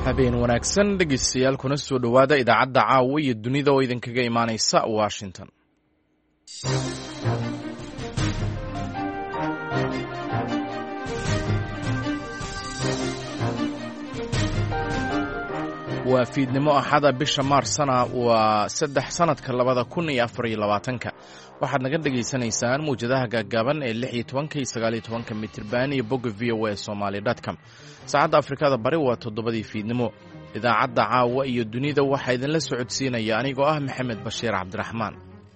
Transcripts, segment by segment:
habeen wanaagsan dhegeystayaal kuna soo dhowaada idaacadda caawa iyo dunida oo idinkaga imaanaysa Washington. waa fiidnimo axada bisha maarsana waa 3 sanadka 2024 waxaad naga dhageysanaysaan muujadaha gaagaaban ee 16 iyo 19 mitirban iyo bogga voasomali.com. saacadda Afrikada bari waa 7 fiidnimo. idaacadda caawa iyo dunida waxaa idinla socodsiinaya anigoo ah Maxamed Bashiir Cabdiraxmaan.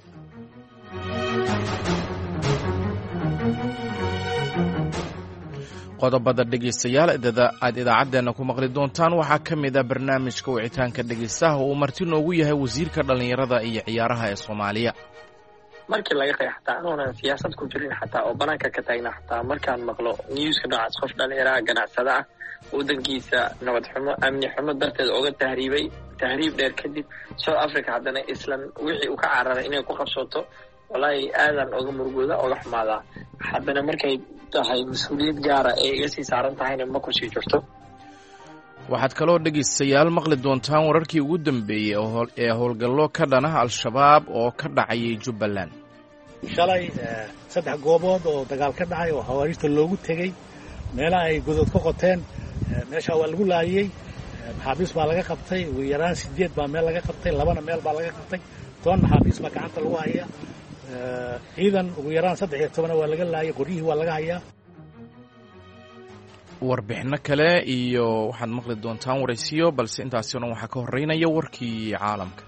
qodobada dhegeystayaal aad idaacadeena ku maqli doontaan waxaa ka mid ah barnaamijka wicitaanka dhegeystaha oo marti noogu yahay wasiirka dhalinyarada iyo ciyaaraha ee Soomaaliya. markii laga qeex xataa aanan siyaasad ku jirin xataa oo banaanka ka taagna xataa markaan maqlo newska noocaas qof dhalinyarada ganacsada ah wadankiisa nabad xumo amni xumo darteed uga tahriib dheer kadib South Africa haddana islan wixii uu ka cararay inay ku qabsato wallahi aadan uga murugooda uga xumaada haddana markay tahay mas'uuliyad gaar ah ee iga sii saaran tahayna ma ku sii jirto. waxaad kaloo dhegeystayaal maqli doontaan wararkii ugu dambeeyey ee howlgallo ka dhana al-shabaab oo ka dhacayay Jubbaland. shalay 3 goobood oo dagaal ka dhacay oo hawaarijta loogu tegay meelaha ay godad ka qoteen meesha waa lagu laayay maxaabiis baa laga qabtay ugu yaraan 8 baa meel laga qabtay 2 meel baa laga qabtay 10 maxaabiis baa gacanta lagu hayaa ciidan ugu yaraan 13 waa laga laayay qoriyihii waa laga hayaa. warbixino kale iyo waxaad maqli doontaan waraysiyo balse intaasi oo dhan waxaa ka horeynaya warkii caalamka.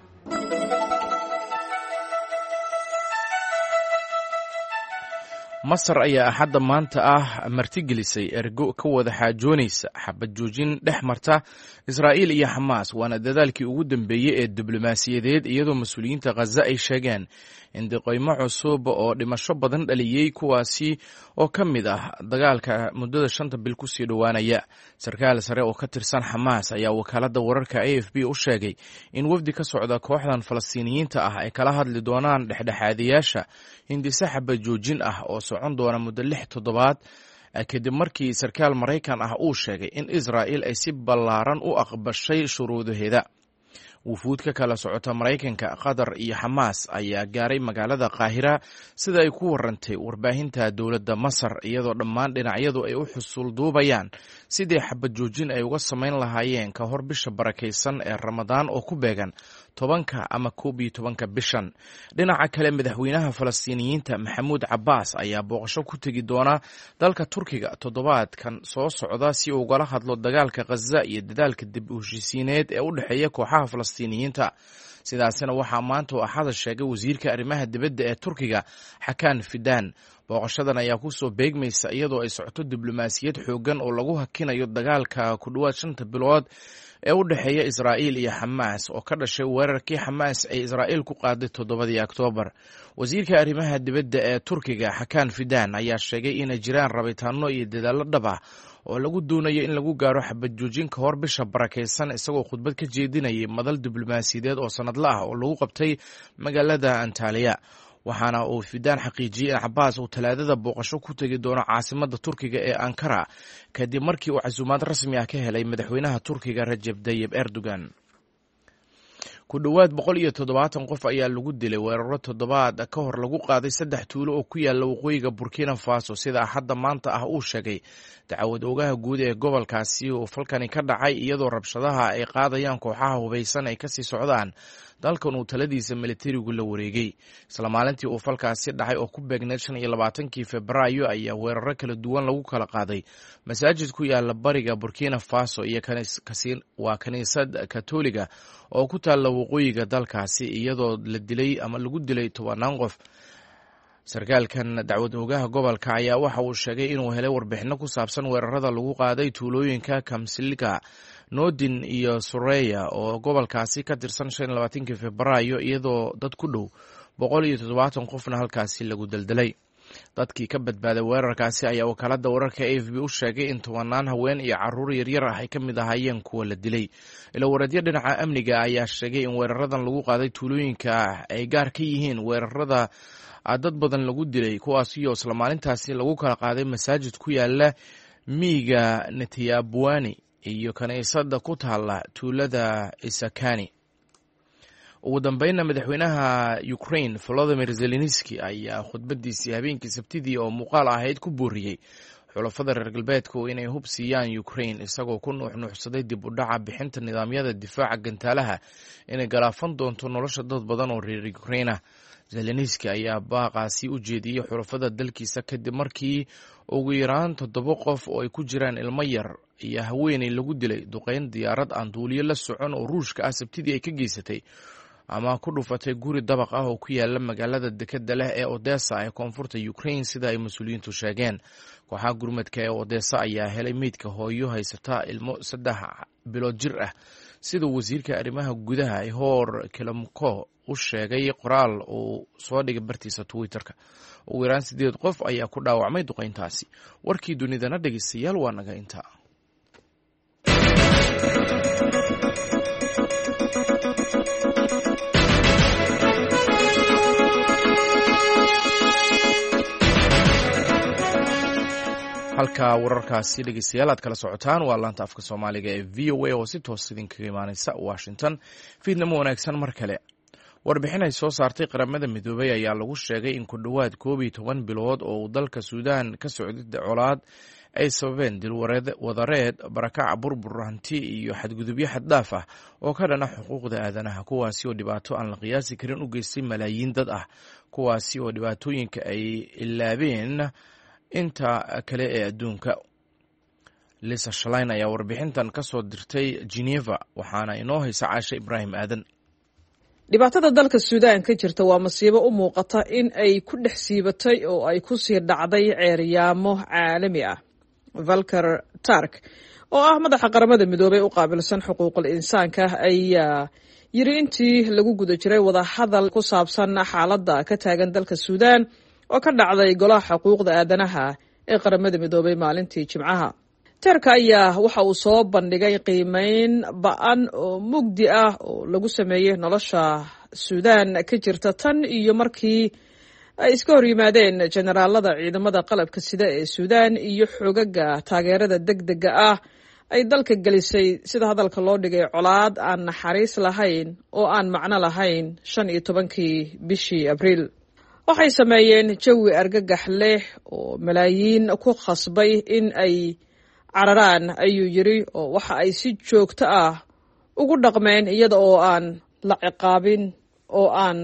Masar ayaa axadda maanta ah martigelisay ergo ka wada xaajoonaysa xabad joojin dhex marta Israa'iil iyo Xamaas waana dadaalkii ugu dambeeyay ee diblomaasiyadeed iyadoo mas'uuliyiinta Gaza ay sheegeen in diqaymo cusub oo dhimasho badan dhaliyay kuwaasi oo ka mid ah dagaalka muddada 5 bil ku sii dhowaanaya. sarkaal sare oo ka tirsan Xamaas ayaa wakaaladda wararka AFP u sheegay in wafdi ka socda kooxdan Falastiiniyiinta ah ay kala hadli doonaan dhexdhexaadiyaasha hindise xabad joojin ah oo socon doona muddo 6 toddobaad kadib markii sarkaal Maraykan ah uu sheegay in Israa'iil ay si ballaaran u aqbashay shuruudaheeda. wufuud ka kala socota Maraykanka, Qatar iyo Xamaas ayaa gaaray magaalada Qaahira sida ay ku warantay warbaahinta dowladda Masar iyadoo dhammaan dhinacyadu ay u xusul duubayaan sidii xabad joojin ay uga samayn lahaayeen ka hor bisha barakaysan ee Ramadaan oo ku beegan 10 ama 11 bishan. dhinaca kale madaxweynaha Falastiiniyiinta Maxamuud Cabbaas ayaa booqasho ku tegi doona dalka Turkiga toddobaadkan soo socda si uu uga hadlo dagaalka Gaza iyo dadaalka dib u heshiisiineed ee u dhaxeeya kooxaha Falastiiniyiinta. sidaasina waxaa maanta oo axada sheegay wasiirka arrimaha dibadda ee Turkiga Hakan Fidan. booqashadan ayaa ku soo beegmaysa iyadoo ay socoto diblomaasiyad xoogan oo lagu hakinayo dagaalka ku dhawaad 5 bilood ee u dhaxeeya Israa'iil iyo Xamaas oo ka dhashay weerarkii Xamaas ay Israa'iil ku qaaday 7 Oktoobar. wasiirka arrimaha dibadda ee Turkiga Hakan Fidan ayaa sheegay in ay jiraan rabitaano iyo dadaallo dhab ah oo lagu doonayo in lagu gaaro xabad joojin ka hor bisha barakaysan isagoo khudbad ka jeedinayay madal diblomaasiyadeed oo sanadle ah oo lagu qabtay magaalada Antalya. waxaana uu Fidan xaqiijiyay in Cabbaas uu Talaadada booqasho ku tagi doono caasimadda Turkiga ee Ankara kadib markii uu casuumaad rasmi ah ka helay madaxweynaha Turkiga Recep Tayyip Erdogan. ku dhawaad 170 qof ayaa lagu dilay weeraro toddobaad ka hor lagu qaaday 3 tuulo oo ku yaala waqooyiga Burkina Faso sida axadda maanta ah uu sheegay dacwad oogaha guud ee gobolkaasi oo falkani ka dhacay iyadoo rabshadaha ay qaadayaan kooxaha hubeysan ay kasii socdaan dalkan uu taladiisa militarigu la wareegay. isla maalintii uu falkaasi dhacay oo ku beegneed 25 Febraayo ayaa weeraro kala duwan lagu kala qaaday masaajid ku yaala bariga Burkina Faso iyo kaniisad Katoliga oo ku taala waqooyiga dalkaasi iyadoo la dilay ama lagu dilay 10 qof. sarkaalkan dacwad oogaha gobolka ayaa waxa uu sheegay inuu helay warbixino ku saabsan weerarada lagu qaaday tuulooyinka Kamsilka, Noodin iyo Sureya oo gobolkaasi ka tirsan 25 Febraayo iyadoo dad ku dhow 170 qofna halkaasi lagu daldalay. dadkii ka badbaaday weerarkaasi ayaa wakaaladda wararka AFP u sheegay in 10 haween iyo carruur yaryar ah ay ka mid ahaayeen kuwa la dilay. ilawareedyo dhinaca amniga ayaa sheegay in weeraradan lagu qaaday tuulooyinka ay gaar ka yihiin weerarada dad badan lagu dilay kuwaasiyo isla maalintaasi lagu kala qaaday masaajid ku yaala miyiga Netiabwani iyo kaniisadda ku taalla tuulada Isakani. ugu dambeynna madaxweynaha Ukraine Volodymyr Zelensky ayaa khudbadiisii habeenkii Sabtidii oo muuqaal ahayd ku booriyey xulafada reer galbeedku inay hub siiyaan Ukraine, isagoo ku nuuxnuuxsaday dib u dhaca bixinta nidaamyada difaaca gantaalaha inay galaafan doonto nolosha dad badan oo reer Ukraine ah. Zelensky ayaa baaqaasi u jeediyey xulafada dalkiisa kadib markii ugu yaraan 7 qof oo ay ku jiraan ilmo yar iyo haweeney lagu dilay duqeyn diyaarad aan duuliye la socon oo Ruushka ah Sabtidii ay ka geysatay ama ku dhufatay guri dabaq ah oo ku yaala magaalada dekedda leh ee Odessa ee koonfurta Ukraine, sida ay mas'uuliyiintu sheegeen. Kooxaha gurmadka ee Odessa ayaa helay meydka hooyo haysata ilmo 3 bilood jir ah, sida wasiirka arrimaha gudaha Ihor Kelemko u sheegay qoraal uu soo dhigay bartiisa Twitterka. ugu yaraan 8 qof ayaa ku dhaawacmay duqeyntaasi. warkii dunidana dhegeystayaal waa naga intaa. halka wararkaasi dhegeystayaal aad kala socotaan waa laanta afka Soomaaliga ee VOA oo si toos idinkaga imaanaysa Washington. fiidnimo wanaagsan mar kale. warbixin ay soo saartay qaramada midoobay ayaa lagu sheegay in ku dhawaad 12 bilood oo dalka Suudaan ka socday colaad ay sababeen dil wadareed, barakac, burbur hanti iyo xadgudubyo xad dhaaf ah oo ka dhana xuquuqda aadanaha, kuwaasi oo dhibaato aan la qiyaasi karin u geystay malaayiin dad ah, kuwaasi oo dhibaatooyinka ay ilaabeen inta kale ee adduunka. Lisa Schlein ayaa warbixintan ka soo dirtay Geneva, waxaana inoo haysa Caasha Ibraahim Aadan. dhibaatada dalka Suudaan ka jirta waa masiibo u muuqata in ay ku dhex siibatay oo ay ku sii dhacday ceeryaamo caalami ah. Volker Turk, oo ah madaxa qaramada midoobay u qaabilsan xuquuqul insaanka, ayaa yiri intii lagu guda jiray wada hadal ku saabsan xaaladda ka taagan dalka Suudaan oo ka dhacday golaha xuquuqda aadanaha ee qaramada midoobay maalintii Jimcaha. Turk ayaa waxa uu soo bandhigay qiimeyn ba'an oo mugdi ah oo lagu sameeyay nolosha Suudaan ka jirta tan iyo markii ay iska hor yimaadeen generaalada ciidamada qalabka sida ee Suudaan iyo xogaga taageerada degdega ah ay dalka gelisay, sida hadalka loo dhigay, colaad aan naxariis lahayn oo aan macno lahayn 15 bishii Abriil. waxay sameeyeen jawi argagax leh oo malaayiin ku khasbay in ay cararaan, ayuu yiri, oo waxa ay si joogto ah ugu dhaqmeen iyada oo aan la ciqaabin oo aan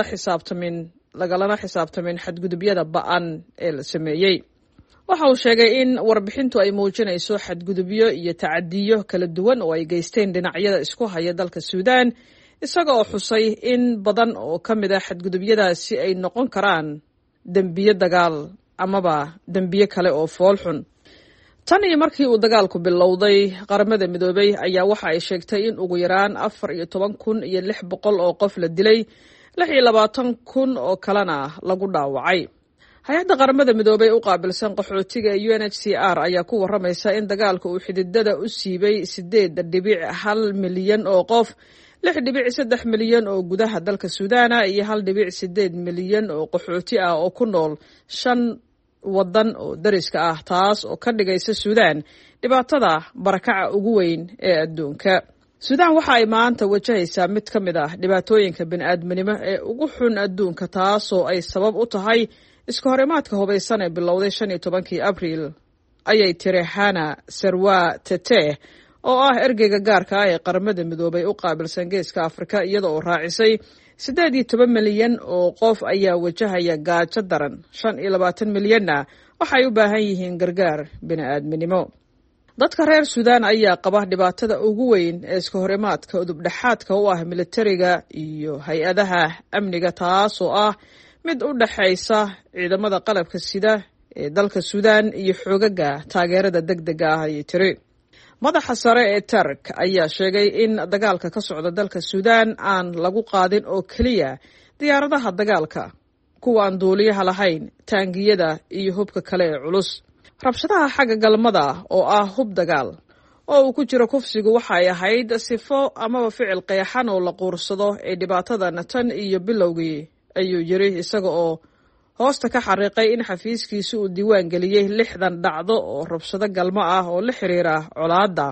lagalana xisaabtamin xadgudubyada ba'an ee la sameeyey. waxa uu sheegay in warbixintu ay muujinayso xadgudubyo iyo tacadiyo kala duwan oo ay geysteen dhinacyada isku haya dalka Suudaan, isaga oo xusay in badan oo ka mid ah xadgudubyadaasi ay noqon karaan dembiye dagaal amaba dembiye kale oo fool xun. tan iyo markii uu dagaalku bilowday, qaramada midoobay ayaa waxa ay sheegtay in ugu yaraan 14,600 oo qof la dilay, 26,000 oo kalena lagu dhaawacay. hay-adda qaramada midoobay u qaabilsan qaxootiga UNHCR ayaa ku waramaysa in dagaalka uu xididada u siibay 8.1 milyan oo qof, 6.3 milyan oo gudaha dalka Suudaana iyo 1.8 milyan oo qaxooti ah oo ku nool 5 wadan oo dariska ah, taas oo ka dhigaysa Suudaan dhibaatada barakaca ugu weyn ee adduunka. Suudaan waxa ay maanta wajahaysaa mid ka mid ah dhibaatooyinka bini'aadminimo ee ugu xun adduunka, taas oo ay sabab u tahay iska horimaadka hubaysan ee bilowday 15 Abriil, ayay tiri Hana Serwa Tete, oo ah ergeyga gaarka ah ee qaramada midoobay u qaabilsan geeska Afrika, iyada oo raacisay 18 milyan oo qof ayaa wajahaya gaajo daran, 25 milyanna waxay u baahan yihiin gargaar bini'aadminimo. dadka reer Suudaan ayaa qaba dhibaatada ugu weyn ee iska horimaadka udubdhaxaadka u ah militariga iyo hay-adaha amniga, taas oo ah mid u dhaxaysa ciidamada qalabka sida ee dalka Suudaan iyo xogaga taageerada degdega ah, ayay tiri. madaxa sare ee Turk ayaa sheegay in dagaalka ka socda dalka Suudaan aan lagu qaadin oo keliya diyaaradaha dagaalka, kuwa aan duuliyaha lahayn, taangiyada iyo hubka kale ee culus. rabshadaha xagga galmada oo ah hub dagaal oo uu ku jiro kufsigu waxa ay ahayd sifo amaba ficil qeexan oo la quursado ee dhibaatadan tan iyo bilowgii, ayuu yiri, isaga oo hoosta ka xariiqay in xafiiskiisu uu diiwaan geliyey 60 dhacdo oo rabshado galmo ah oo la xiriira colaadda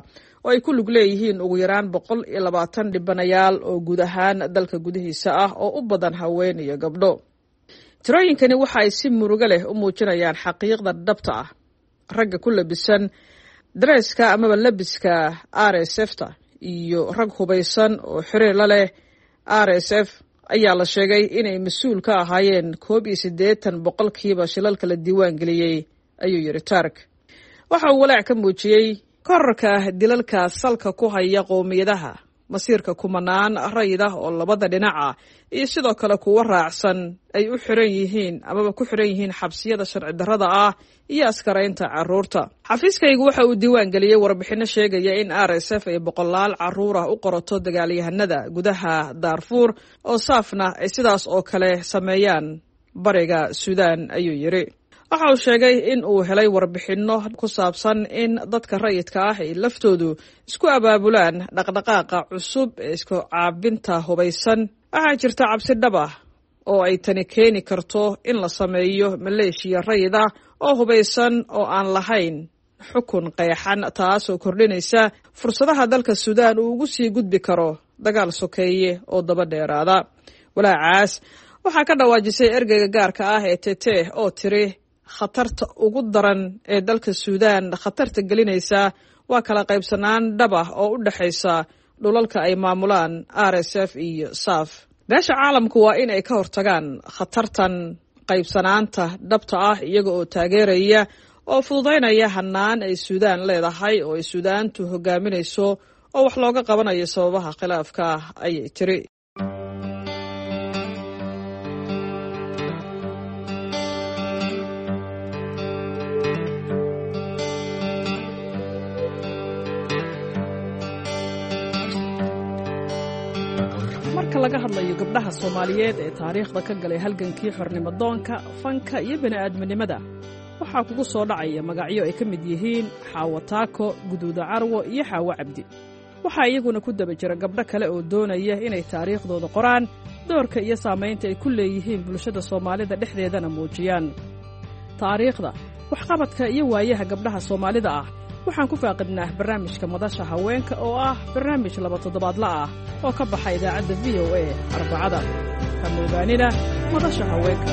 oo ay ku lug leeyihiin ugu yaraan 120 dhibanayaal oo guud ahaan dalka gudihiisa ah oo u badan haween iyo gabdho. tirooyinkani waxa ay si murugo leh u muujinayaan xaqiiqda dhabta ah. ragga ku labisan dareeska amaba labiska RSF-ta iyo rag hubaysan oo xiriir la leh RSF ayaa la sheegay inay mas-uul ka ahaayeen 81% shilalka la diiwaan geliyey, ayuu yiri Tark. waxa uu walaac ka muujiyey kororka dilalka salka ku haya qowmiyadaha, masiirka kumanaan rayida oo labada dhinaca iyo sidoo kale kuwa raacsan ay u xiran yihiin amaba ku xiran yihiin xabsiyada sharci darrada ah iyo askaraynta carruurta. xafiiskaygu waxa uu diiwaan geliyey warbixino sheegaya in RSF ay 100 carruur ah u qorato dagaalyahanada gudaha Darfur oo saafna ay sidaas oo kale sameeyaan bariga Suudaan, ayuu yiri. waxa uu sheegay in uu helay warbixino ku saabsan in dadka rayidka ah ay laftoodu isku abaabulaan dhaqdhaqaaqa cusub ee isku caabinta hubaysan. waxaa jirta cabsi dhab ah oo ay tani keeni karto in la sameeyo maleeshiya rayid ah oo hubaysan oo aan lahayn xukun qeexan, taasoo kordhinaysa fursadaha dalka Suudaan uu ugu sii gudbi karo dagaal sokeeye oo daba dheeraada. walaacaas waxaa ka dhawaajisay ergeyga gaarka ah ee Tete oo tiri khatarta ugu daran ee dalka Suudaan khatarta gelinaysa waa kala qaybsanaan dhab ah oo u dhaxaysa dhulalka ay maamulaan RSF iyo SAF. beesha caalamku waa in ay ka hortagaan khatartan qaybsanaanta dhabta ah iyaga oo taageeraya oo fududaynaya hanaan ay Suudaan leedahay oo ay Suudaantu hogaaminayso oo wax looga qabanayo sababaha khilaafka ah, ayay tiri. marka laga hadlayo gabdhaha Soomaaliyeed ee taariikhda ka galay halgankii xornimo doonka, fanka iyo bini'aadminimada, waxaa kugu soo dhacaya magacyo ay ka mid yihiin Xaawo Taako, Guduuda Carwo iyo Xaawo Cabdi. waxaa iyaguna ku daba jira gabdho kale oo doonaya inay taariikhdooda qoraan, doorka iyo saamaynta ay ku leeyihiin bulshada Soomaalida dhexdeedana muujiyaan. taariikhda, waxqabadka iyo waayaha gabdhaha Soomaalida ah waxaan ku faaqidnaa barnaamijka Madasha Haweenka oo ah barnaamij 2 toddobaadla ah oo ka baxa idaacadda VOA Arbacada. ka moogaanina Madasha Haweenka.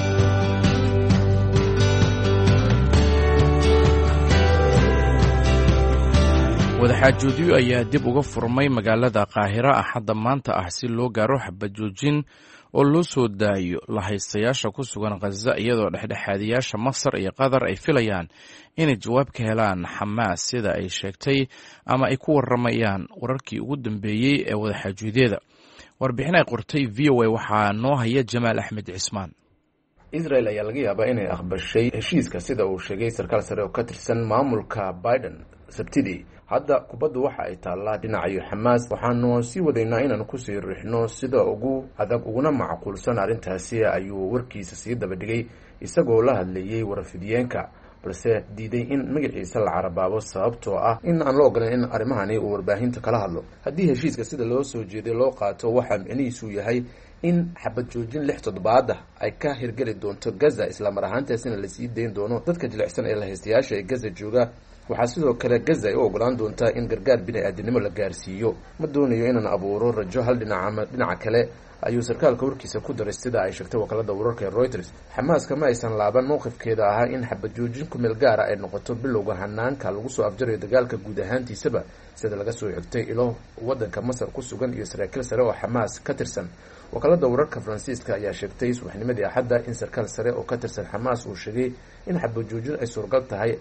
wadaxaajoodyo ayaa dib uga furmay magaalada Qaahira Axadda maanta ah si loo gaaro xabad joojin oo loo soo daayo la haystayaasha ku sugan Gaza, iyadoo dhexdhexaadiyaasha Masar iyo Qatar ay filayaan inay jawaab ka helaan Xamaas sida ay sheegtay ama ay ku waramayaan wararkii ugu dambeeyey ee wadaxaajoodyada. warbixin ay qortay VOA waxaa noo haya Jamaal Axmed Cismaan. Israel ayaa laga yaabaa inay aqbashay heshiiska sida uu sheegay sarkaal sare oo ka tirsan maamulka Biden Sabtidii. hadda kubaddu waxa ay taallaa dhinaca Xamaas, waxaanu sii wadaynaa inaan ku sii riixno sida ugu adag uguna macquulsan arrintaasi, ayuu warkiisa sii daba dhigay isagoo la hadlayay warfidiyeenka, balse diiday in magaciisa la carabaabo sababtoo ah in aan la ogolayn in arrimahani uu warbaahinta kala hadlo. haddii heshiiska sida loo soo jeeday loo qaato, waxaa micnihiisu yahay in xabad joojin 6 toddobaad ah ay ka hirgeli doonto Gaza, isla mar ahaantaasina la sii dayn doono dadka jilicsan ee la haystayaasha ee Gaza jooga. waxaa sidoo kale Gaza ay u ogolaan doontaa in gargaar bini'aadanimo la gaarsiiyo. ma doonayo inaan abuuro rajo hal dhinac ama dhinaca kale, ayuu sarkaalka warkiisa ku daray sida ay sheegtay wakaalada wararka ee Reuters. Xamaaska ma aysan laaban mowqifkeeda ahaa in xabad joojin ku meel gaara ay noqoto bilowga hanaanka lagu soo afjarayo dagaalka guud ahaantiisaba, sida laga soo xigtay ilo wadanka Masar ku sugan iyo saraakiil sare oo Xamaas ka tirsan. wakaalada wararka Faransiiska ayaa sheegtay subaxnimadii Axadda in sarkaal sare oo ka tirsan Xamaas uu sheegay in xabad joojin ay suuragal tahay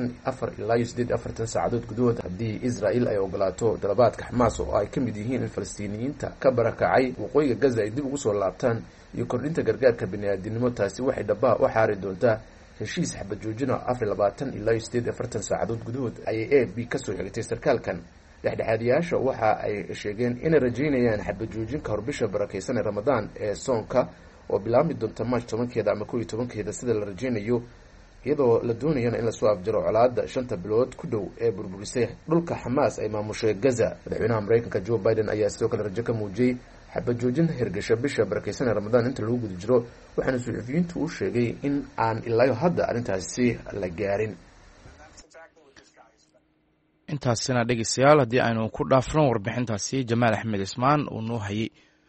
24 ilaa 48 saacadood gudahood haddii Israel ay ogolaato dalabaadka Xamaas oo ay ka mid yihiin in Falastiiniyiinta ka barakacay waqooyiga Gaza ay dib ugu soo laabtaan iyo kordhinta gargaarka bini'aadanimo. taasi waxay dhabaha u xaari doontaa heshiis xabad joojin 24 ilaa 48 saacadood gudahood, ayay AB ka soo xigtay sarkaalkan. dhexdhexaadiyaasha waxa ay sheegeen inay rajaynayaan xabad joojin ka hor bisha barakeysan ee Ramadaan ee soonka oo bilaabmi doonta March 10 ama 11 sida la rajaynayo, iyadoo la doonayana in la soo afjaro colaadda 5 bilood ku dhow ee burburisay dhulka Xamaas ay maamushay Gaza. madaxweynaha Mareykanka Joe Biden ayaa sidoo kale rajo ka muujiyay xabad joojin hirgasha bisha barakeysan ee Ramadaan inta lagu guda jiro, waxaana suxufiyiintu u sheegay in aan ilaa hadda arrintaasi la gaarin. intaasina dhegeystayaal haddii aynu ku dhaafno warbixintaasi jamaal axmed cismaan uu noo hayay.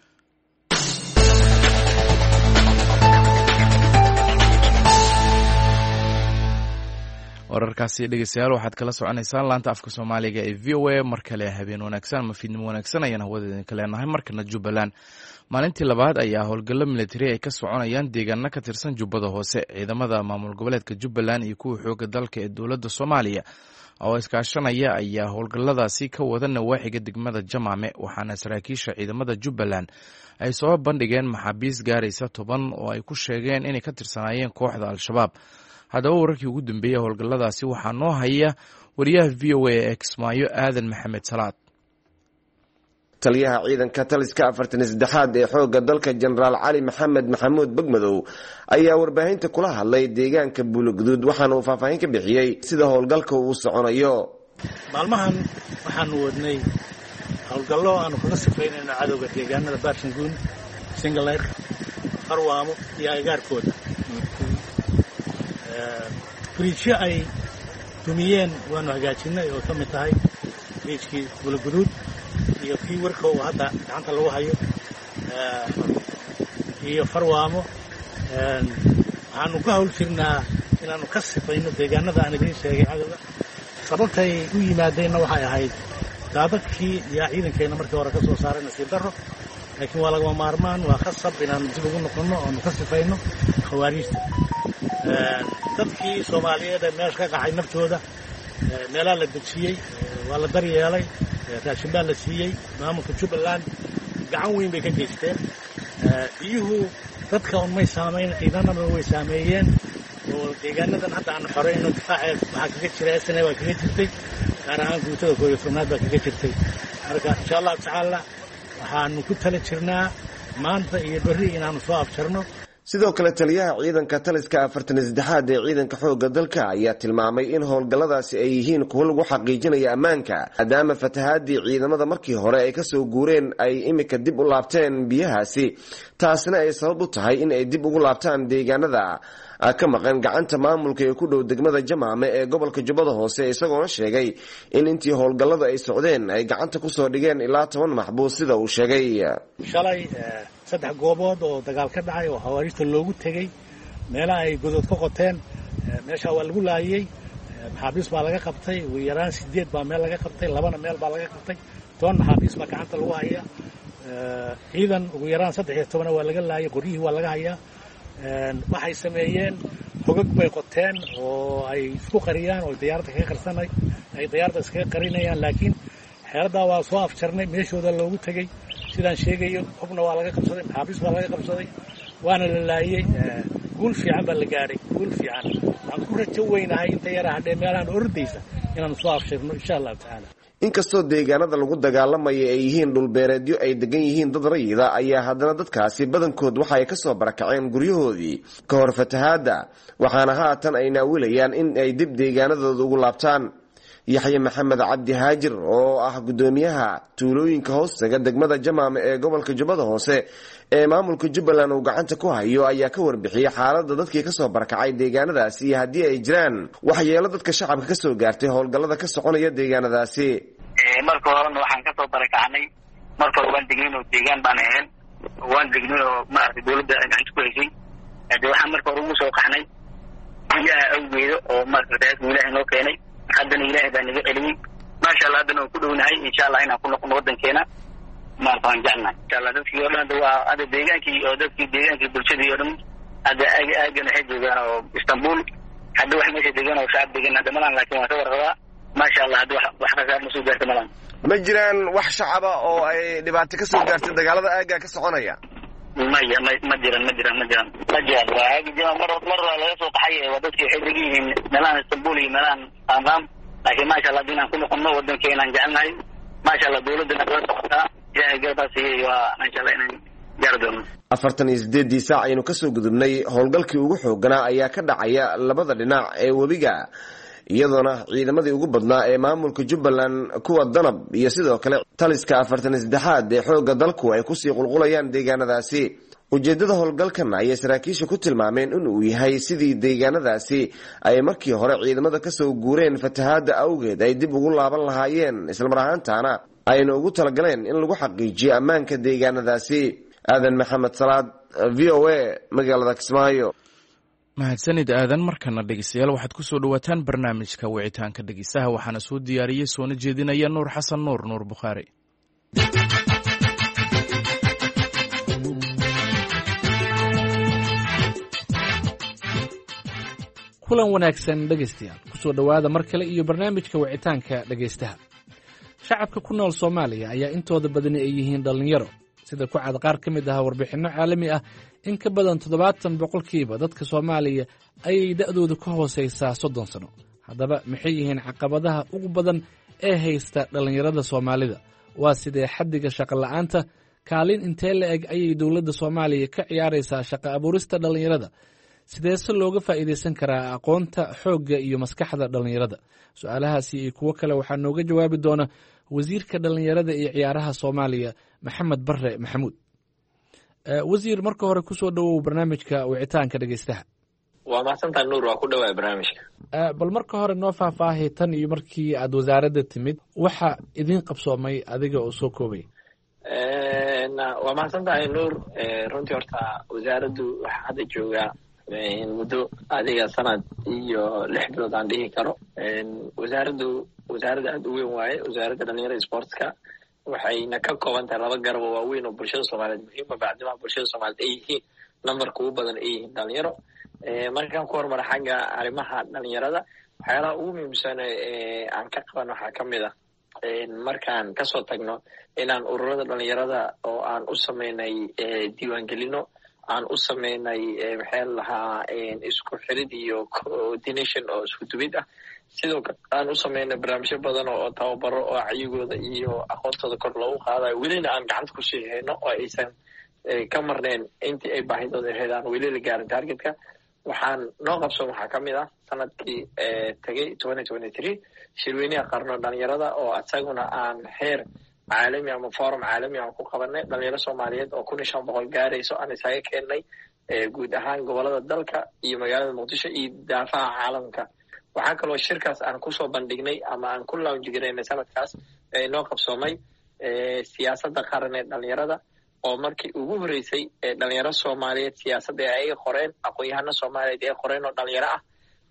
wararkaasi dhegeystayaal waxaad kala soconaysaan laanta afka soomaaliga ee v o a. mar kale habeen wanaagsan ama fiidnimo wanaagsan ayaan hawada idinka leenahay. markana jubbaland maalintii labaad ayaa howlgallo militari ay ka soconayaan deegaano ka tirsan jubbada hoose. ciidamada maamul goboleedka jubbaland iyo kuwa xooga dalka ee dowladda soomaaliya oo iskaashanaya ayaa howlgalladaasi ka wada nawaaxiga degmada jamaame, waxaana saraakiisha ciidamada jubbaland ay soo bandhigeen maxaabiis gaaraysa 10 oo ay ku sheegeen inay ka tirsanaayeen kooxda al-shabaab. haddaba wararkii ugu dambeeyey howlgalladaasi waxaa noo haya wariyaha v o a ee kismaayo aadan maxamed salaad. taliyaha ciidanka taliska 43aad ee xooga dalka jenaraal cali maxamed maxamuud begmadow ayaa warbaahinta kula hadlay deegaanka buulguduud, waxaana uu faahfaahin ka bixiyey sida howlgalka uu soconayo. maalmahan waxaanu wadnay howlgallo aanu kaga sifaynayno cadowga deegaanada baarshanguun, singaleer, qarwaamo iyo agaarkooda. biriijyo ay dumiyeen waanu hagaajinay oo ka mid tahay biriijkii buulguduud iyo kii warka uu hadda gacanta lagu hayo iyo farwaamo. waxaanu ka hawl jirnaa inaanu ka sifayno deegaanada aan idiin sheegay cadowga. sababtay u yimaadeenna waxay ahayd daadadkii yaa ciidankeenna markii hore ka soo saaray nasiib darro, laakiin waa lagama maarmaan, waa khasab inaanu dib ugu noqonno oonu ka sifayno khawaariijta. dadkii soomaaliyeed ee meesha ka qaxay naftooda meelaha la dejiyey, waa la daryeelay, raashin baa la siiyey. maamulka jubbaland gacan weyn bay ka geysteen. biyuhu dadka un may saamayn, ciidanana way saameeyeen oo deegaanadan hadda aanu xorayno difaaceed waxaa kaga jira SNA waa kaga jirtay, gaar ahaan guutada 11aad baa kaga jirtay. marka insha allahu tacaala waxaanu ku tala jirnaa maanta iyo berri inaanu soo afjarno. sidoo kale taliyaha ciidanka taliska 43aad ee ciidanka xooga dalka ayaa tilmaamay in howlgalladaasi ay yihiin kuwo lagu xaqiijinayo ammaanka, maadaama fatahaadii ciidamada markii hore ay kasoo guureen ay imika dib u laabteen biyahaasi. taasina ay sabab u tahay in ay dib ugu laabtaan deegaanada ka maqan gacanta maamulka ee ku dhow degmada jamaame ee gobolka jubbada hoose, isagoona sheegay in intii howlgalladu ay socdeen ay gacanta kusoo dhigeen ilaa 10 maxbuus sida uu sheegay. shalay 3 goobood oo dagaal ka dhacay oo xawaariijta loogu tegey, meelaha ay godod ka qoteen, meesha waa lagu laayay. maxaabiis baa laga qabtay, ugu yaraan 8 baa meel laga qabtay, 2 meel baa laga qabtay, 10 maxaabiis baa gacanta lagu hayaa. ciidan ugu yaraan 13 waa laga laayay, qoryihii waa laga hayaa. waxay sameeyeen hogag bay qoteen oo ay isku qariyaan oo diyaaradda kaga qarsanay, ay diyaaradda iskaga qarinayaan. laakiin xeeladdaa waa soo afjarnay, meeshooda loogu tegey. sidaan sheegayo hubna waa laga qabsaday, maxaabiis baa laga qabsaday, waana la laayey. guul fiican baa la gaadhay, guul fiican. waxaan ku rajo weynahay inta yara hadhee meelahaan ordaysa inaanu soo afshirno insha allahu tacaala. inkastoo deegaanada lagu dagaalamaya ay yihiin dhulbeereedyo ay degan yihiin dad rayida, ayaa haddana dadkaasi badankood waxa ay kasoo barakaceen guryahoodii ka hor fatahaadda, waxaana haatan ay naawilayaan in ay dib deegaanadooda ugu laabtaan. yaxye maxamed cabdi haajir oo ah gudoomiyaha tuulooyinka hoostaga degmada jamaame ee gobolka jubbada hoose ee maamulka jubbaland uu gacanta ku hayo ayaa ka warbixiyey xaaladda dadkii kasoo barakacay deegaanadaasi iyo haddii ay jiraan waxyeelo dadka shacabka kasoo gaartay howlgallada ka soconaya deegaanadaasi. marka horena waxaan kasoo barakacnay, marka hore waan degnin oo deegaan baan ahayn, waan degnin oo maaragtay dawladda gacanta ku haysay. hadee waxaan marka hore ugu soo qaxnay biyaha awgeeda oo maaragtay ilaahay noo keenay. haddana ilaahay baa naga celiyey, maasha allah. haddana waan ku dhownahay insha allah inaan ku noqono wadankeena. maarata waan jecnahay insha allah. dadkii oo dhan hadda waa hadda deegaankii oo dadkii deegaankii bulshadii oo dhan hadda aagan waxay joogaan oo Istanbul. hadda wax meesha degaan oo shacab degan hadda malan, laakiin waan ka warqabaa maasha allah. hadda wax kasaar ma soo gaarta malan. ma jiraan wax shacaba oo ay dhibaato kasoo gaartay dagaalada aagaa ka soconaya? maya ma jiraan. waa aagi jira mar waa laga soo qaxay. waa dadkii waxay degan yihiin meelahan Istanbul iyo meelahan Amram. laakiin maasha allah inaan ku noqono wadankeenaan jecelnahay. maasha allah dawladana waa socotaa, ilaahay garbaas siiyey. waa maasha allah inaan gaari doono. 48 saac aynu kasoo gudubnay howlgalkii ugu xooganaa ayaa ka dhacaya labada dhinac ee webiga, iyadoona ciidamadii ugu badnaa ee maamulka jubbaland, kuwa danab iyo sidoo kale taliska 43aad ee xooga dalku ay kusii qulqulayaan deegaanadaasi. ujeeddada howlgalkan ayay saraakiisha ku tilmaameen inuu yahay sidii deegaanadaasi ay markii hore ciidamada kasoo guureen fatahaada awgeed ay dib ugu laaban lahaayeen, islamar ahaantaana ayna ugu talagaleen in lagu xaqiijiyo ammaanka deegaanadaasi. aadan maxamed salaad, v o a, magaalada Kismaayo. mahadsanid aadan. markana dhegeystayaal waxaad kusoo dhawaataan barnaamijka wicitaanka dhegeystaha, waxaana soo diyaariyey soona jeedinaya nuur xasan nuur bukhaari. kulan wanaagsan dhegaystayaal, kusoo dhowaada mar kale iyo barnaamijka wicitaanka dhegaystaha. shacabka ku nool Soomaaliya ayaa intooda badani ay yihiin dhallinyaro, sida ku cad qaar ka mid ah warbixinno caalami ah. in ka badan 70% dadka Soomaaliya ayay da'doodu ka hooseysaa 30 sano. haddaba maxay yihiin caqabadaha ugu badan ee haysta dhallinyarada Soomaalida? waa sidee xaddiga shaqo la'aanta? kaalin intee la-eg ayay dowladda Soomaaliya ka ciyaaraysaa shaqo abuurista dhallinyarada? sideese looga faa'iidaysan karaa aqoonta, xoogga iyo maskaxda dhallinyarada? su-aalahaasi iyo kuwo kale waxaa nooga jawaabi doona wasiirka dhallinyarada iyo ciyaaraha Soomaaliya, Maxamed Barre Maxamuud. wasiir, marka hore kusoo dhawow barnaamijka wicitaanka dhegeystaha. waa mahadsantahay nuur, waa ku dhawaay barnaamijka. bal marka hore noo faahfaahay tan iyo markii aad wasaaradda timid, waxa idin qabsoomay adiga oo soo koobay. waa mahadsantahay nuur. runtii horta wasaaraddu waxaa hadda joogaa muddo adiga sanad iyo 6 bilood aan dhihi karo. wasaaraddu wasaarad aad u weyn waaye, wasaaradda dhalinyarada sportska. waxayna ka kooban tahay 2 garab oo waaweyn oo bulshada Soomaaliyeed muhiima, bacdimaa bulshada Soomaaliyeed ay yihiin nambarka ugu badan ay yihiin dhalinyaro. markaan ku hormara xagga arrimaha dhalinyarada, waxyaalaha ugu muhiimsan aan ka qaban waxaa ka mid ah markaan kasoo tagno inaan ururada dhalinyarada oo aan u sameynay diiwaangelino, aan u sameynay maxaa lahaa isku xirid iyo coordination oo isku dubid ah. sidoo kale aan u sameynay barnaamijyo badan oo tababaro oo wacyigooda iyo aqoontooda kor loogu qaadayo, welina aan gacanta kusii hayno oo aysan ka marneen intii ay baahidooda ahayd aan weli la gaarin targetka. waxaan noo qabsoon waxaa ka mid ah sanadkii tegay 2023 shirweynaha qarno dhalinyarada oo asaguna aan heer caalami ama forum caalami aan ku qabanay dhalinyaro Soomaaliyeed oo 1500 gaarayso. aan isaga keenay guud ahaan gobolada dalka iyo magaalada Muqdisho iyo daafaha caalamka. waxaa kaloo shirkaas aan kusoo bandhignay ama aan ku launch gareynay sanadkaas noo qabsoomay siyaasadda qaran ee dhalinyarada, oo markii ugu horeysay dhalinyaro Soomaaliyeed siyaasadda ay qoreen, aqoon-yahano Soomaaliyeed ay qoreen oo dhalinyaro ah.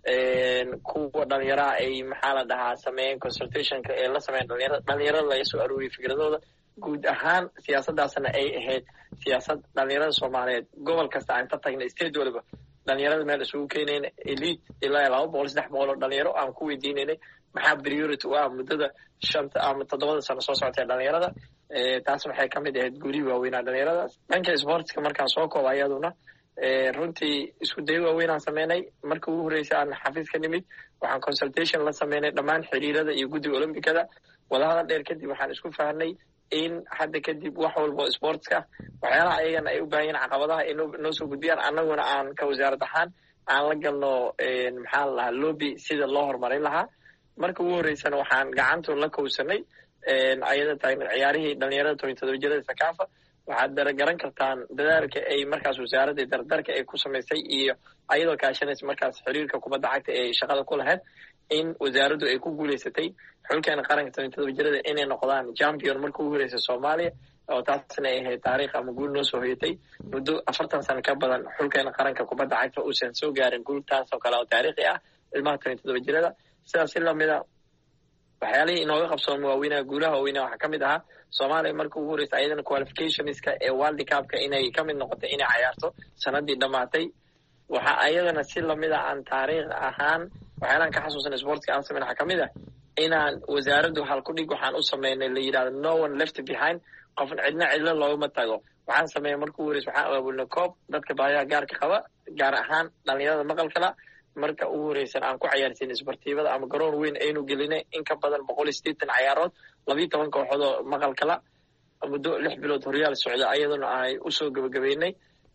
kuwa dhalinyaro ay maxaa la dhahaa sameeyeen consultationka ee la sameeyeen dhalinyarada laga soo arooriyay fikradooda. guud ahaan siyaasaddaasna ay ahayd siyaasad dhalinyarada Soomaaliyeed gobol kasta aan ka tagnay, state waliba dhalinyarada meel isugu keenayna elite ilaa 200-300 oo dhalinyaro aan ku weydiinaynay maxaa priority u ah muddada 5 ama 7 sano soo socotay dhalinyarada. taas waxay ka mid ahayd guulihii waaweynaa dhalinyaradaas. dhanka sportska markaan soo kooba ayaduna runtii isku day waaweynaan sameynay. markii ugu horreysay aan xafiiska nimid waxaan consultation la sameynay dhammaan xiriirada iyo guddiga olombikada. wadahadal dheer kadib waxaan isku fahnay in hadda kadib wax walbo sportska waxyaalaha ayagana ay u baahan yihiin caqabadaha ay noo soo gudbiyaan, annaguna aan ka wasaarad ahaan aan la galno maxaa la lahaa lobby sida loo horumarin lahaa. marka ugu horreysana waxaan gacantu la kowsanay ayada taagna ciyaarihii dhalinyarada 17 jirada Sakafa. waxaad garan kartaan dadaalka ay markaas wasaaradda dardarka ay ku samaysay iyo ayadoo kaashanaysa markaas xiriirka kubadda cagta ee shaqada ku lahayd in wasaaraddu ay ku guuleysatay xulkeena qaranka 17 jirada inay noqdaan champion markii ugu horeysay Soomaaliya, oo taasna ay ahayd taariikh ama guul noo soo hoyatay. muddo 40 sano ka badan xulkeena qaranka kubadda cagta uusan soo gaarin guul taas oo kale oo taariikhi ah ilmaha 17 jirada. sidaas si lamid ah waxyaalihii inooga qabsoomay waaweynaa guulaha waaweynaa waxaa ka mid ahaa Soomaaliya markii ugu horeysay ayadana qualificationska ee World Cup-ka inay ka mid noqotay inay ciyaarto sanadii dhamaatay. waxaa ayadana si lamid ah aan taariikh ahaan waxyaalaan ka xasuusanay sportska aan sameyn waxaa ka mid ah inaan wasaaraddu halkudhig waxaan u sameynay la yidhahdo no one left behind, qofna cidna cidlo loogama tago. waxaan sameeyay markii ugu horeysay waxaan abaabulnay koob dadka baahiyaha gaarka qaba, gaar ahaan dhalinyarada maqalkala. marka ugu horeysan aan ku ciyaarsiin isbartiibada ama garoon weyn aynu gelinay in ka badan 180 ciyaarood, 12 kooxood oo maqalkala. muddo 6 bilood horyaal socda ayaduna ay u soo gabagabeynay.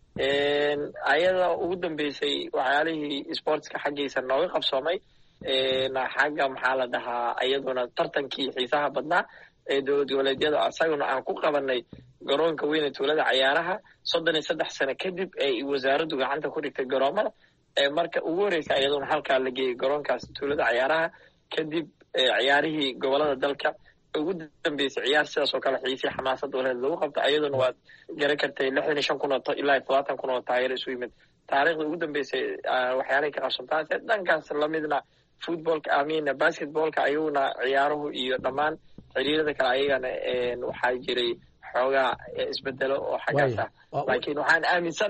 ayada ugu dambeysay waxyaalihii sportska xaggiisa nooga qabsoomay xagga maxaa la dhahaa ayaduna tartankii xiisaha badnaa ee dowlad goboleedyada asaguna aan ku qabanay garoonka weyn ee tuulada cayaaraha 33 sano kadib ay wasaaraddu gacanta ku dhigtay garoomada marka ugu horeysa iyadoo halkaa la geeyay garoonkaas tuulada cayaaraha kadib ciyaarihii gobolada dalka ugu dambeysay ciyaar sidaas oo kale xiisii xamaasad walaal lagu qabto ayaduna waa garan kartay 65,000 ilaa 70,000 oo taageero isu yimid taariikhda ugu dambeysay waxyaalaha ka qabsantaas dhankaas lamidna footballka basketballka ayuuna ciyaaruhu iyo dhammaan xiriirada kale ayagana waxaa jiray xoogaa isbedelo oo xaggaas ah laakiin waxaan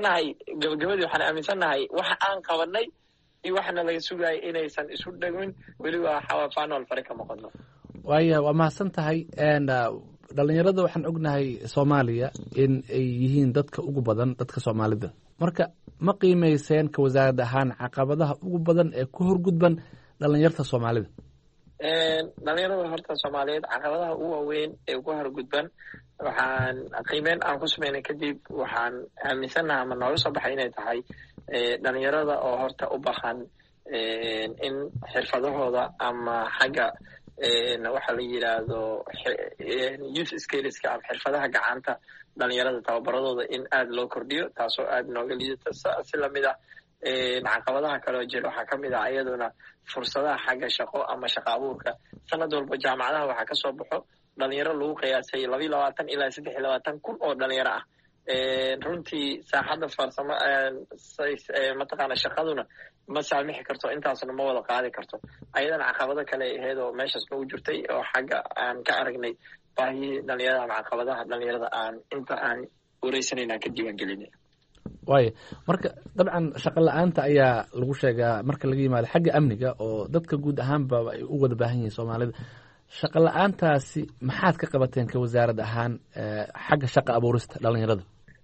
aaminsanahay waxa aan qabanay iyo waxana laga sugayay inaysan isu dhagmin weliba final fare ka maqano waaya waa mahadsan tahay dhalinyarada waxaan ognahay Soomaaliya in ay yihiin dadka ugu badan dadka Soomaalida marka ma qiimeyseen ka wasaarad ahaan caqabadaha ugu badan ee ku horgudban dhalinyarada Soomaalida dhalinyarada horta Soomaaliyeed caqabadaha ugu waaweyn ee ku horgudban waxaan qiimeyn aan ku sameynay kadib waxaan aaminsanahay ama nooga soo baxay inay tahay dhalinyarada oo horta u baahan in xirfadahooda ama xagga waxa la yiraahdo youth skillska ama xirfadaha gacanta dhalinyarada tababaradooda in aad loo kordhiyo taasoo aad nooga liidata si lamid ah caqabadaha kale oo jira waxaa kamid ah iyaduna fursadaha xagga shaqo ama shaqo abuurka sanad walba jaamacadaha waxaa kasoo baxo dhalinyaro lagu qiyaasay 22 ilaa 23 kun oo dhalinyaro ah runtii saaxadda farsamo mataqaana shaqaduna ma saamixi karto intaasna ma wada qaadi karto ayadana caqabado kale ahayd oo meeshaas nagu jirtay oo xagga aan ka aragnay baahiyii dhalinyarada ama caqabadaha dhalinyarada aan inta aan wareysanayna ka diiwaangelinay waayo marka dabcan shaqo la-aanta ayaa lagu sheegaa marka laga yimaado xagga amniga oo dadka guud ahaanba ay u wada baahan yihiin Soomaalida shaqo la-aantaasi maxaad ka qabateen ka wasaarad ahaan xagga shaqo abuurista dhalinyarada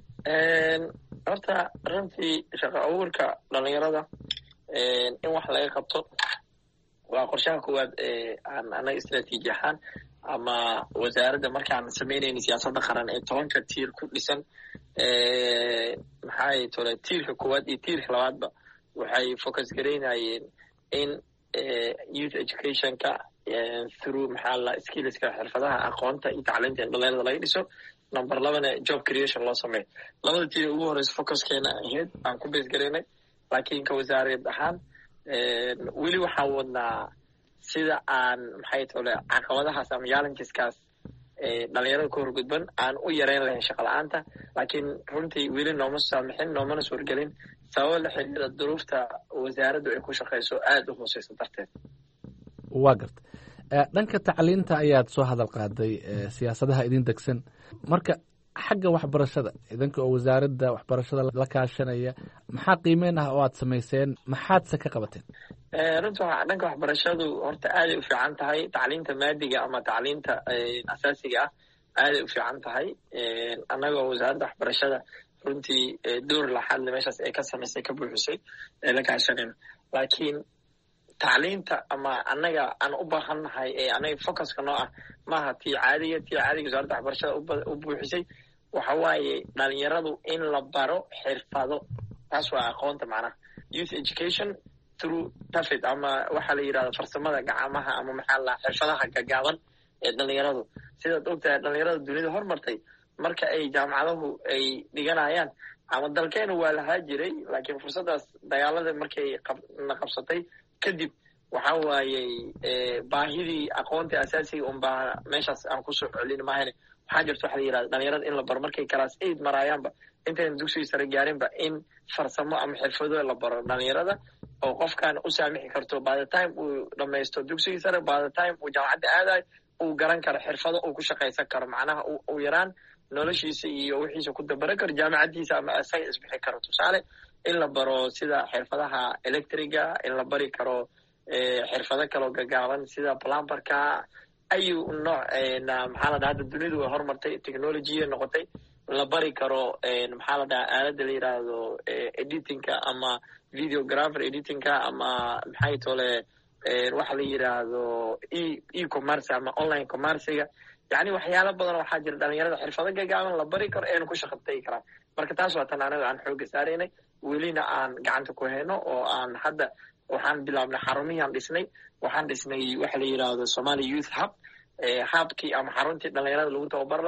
horta runtii shaqo abuurka dhalinyarada in wax laga qabto waa qorshaha koowaad aan anaga istaraatiiji ahaan ama wasaaradda markaan sameynayna siyaasadda qaran ee 10 tiir ku dhisan maxay tole tiirka koowaad iyo tiirka labaadba waxay focus gareynayeen in youth educationka through maxaa la skillska xirfadaha aqoonta iyo tacliinta in dhalinyarada laga dhiso number 2 job creation loo sameeyo labada tiir ugu horeysa focuskeena ahayd aan ku base gareynay laakiin ka wasaarad ahaan weli waxaan wadnaa sida aan maxay tole caqabadahaas ama challengeskaas dhalinyarada ku horgudban aan u yareyn lahayn shaqo la-aanta laakiin runtii weli nooma saamixin noomana suurgelin sababo la xiriira duruufta wasaaraddu ay ku shaqayso aada u hooseysa darteed waa garta dhanka tacliinta ayaad soo hadal qaaday siyaasadaha idin degsan marka xagga waxbarashada idanka oo wasaaradda waxbarashada la kaashanaya maxaa qiimeyn ah oo aad samayseen maxaadse ka qabateen runta dhanka waxbarashadu horta aaday u fiican tahay tacliinta maadiga ama tacliinta asaasiga ah aaday u fiican tahay annagoo wasaaradda waxbarashada runtii door laxaadle meeshaas ay ka samaysay ka buuxisay la kaashanayno laakiin tacliinta ama annaga aan u baahannahay anaga focuska noo ah maaha tii caadiga wasaaradda waxbarashada u buuxisay waxa waaye dhalinyaradu in la baro xirfado taas waa aqoonta macnaha youth education through tafid ama waxaa la yidhahda farsamada gacamaha ama maxaa la xirfadaha gaggaaban ee dhalinyaradu sidaad ogtahay dhalinyarada dunida hormartay marka ay jaamacadahu ay dhiganayaan ama dalkeena waa lahaa jiray laakiin fursaddaas dagaalada markay na qabsatay kadib waxa waayey baahidii aqoonta asaasiga unbaa meeshaas aan kusoo celin maahane waxaa jirta waxa la yidhahda dhalinyarada in la baro markay class 8 maraayaanba intayna dugsiga sare gaarinba in farsamo ama xirfado la baro dhalinyarada oo qofkan u saamixi karto by the time uu dhamaysto dugsiga sare by the time uu jaamacadda aadayo uu garan karo xirfado uu ku shaqaysan karo macnaha uu yaraan noloshiisa iyo wixiisa ku dabaran karo jaamacaddiisa ama asaga isbixi karo tusaale in la baro sida xirfadaha electriga in la bari karo xirfado kaloo gaggaaban sida plumberka ayu nooc maxaa la dhaha hadda dunidu way horumartay technologya noqotay la bari karo maxaa la dhaha aaladda la yidhaahdo editingka ama videographer editingka ama maxay tole waxa la yidhaahdo e-commerce ama online commerciga yani waxyaalo badan waxaa jira dhalinyarada xirfado gaggaaban la bari karo eena ku shaqatagi karaan marka taas waa tan anaga aan xooga saaraynay welina aan gacanta ku hayno oo aan hadda waxaan bilaabnay xarumihii aan dhisnay waxaan dhisnay waxa la yidhaahdo Somali Youth Hub hubkii ama xaruntii dhalinyarada lagu tababar lahaa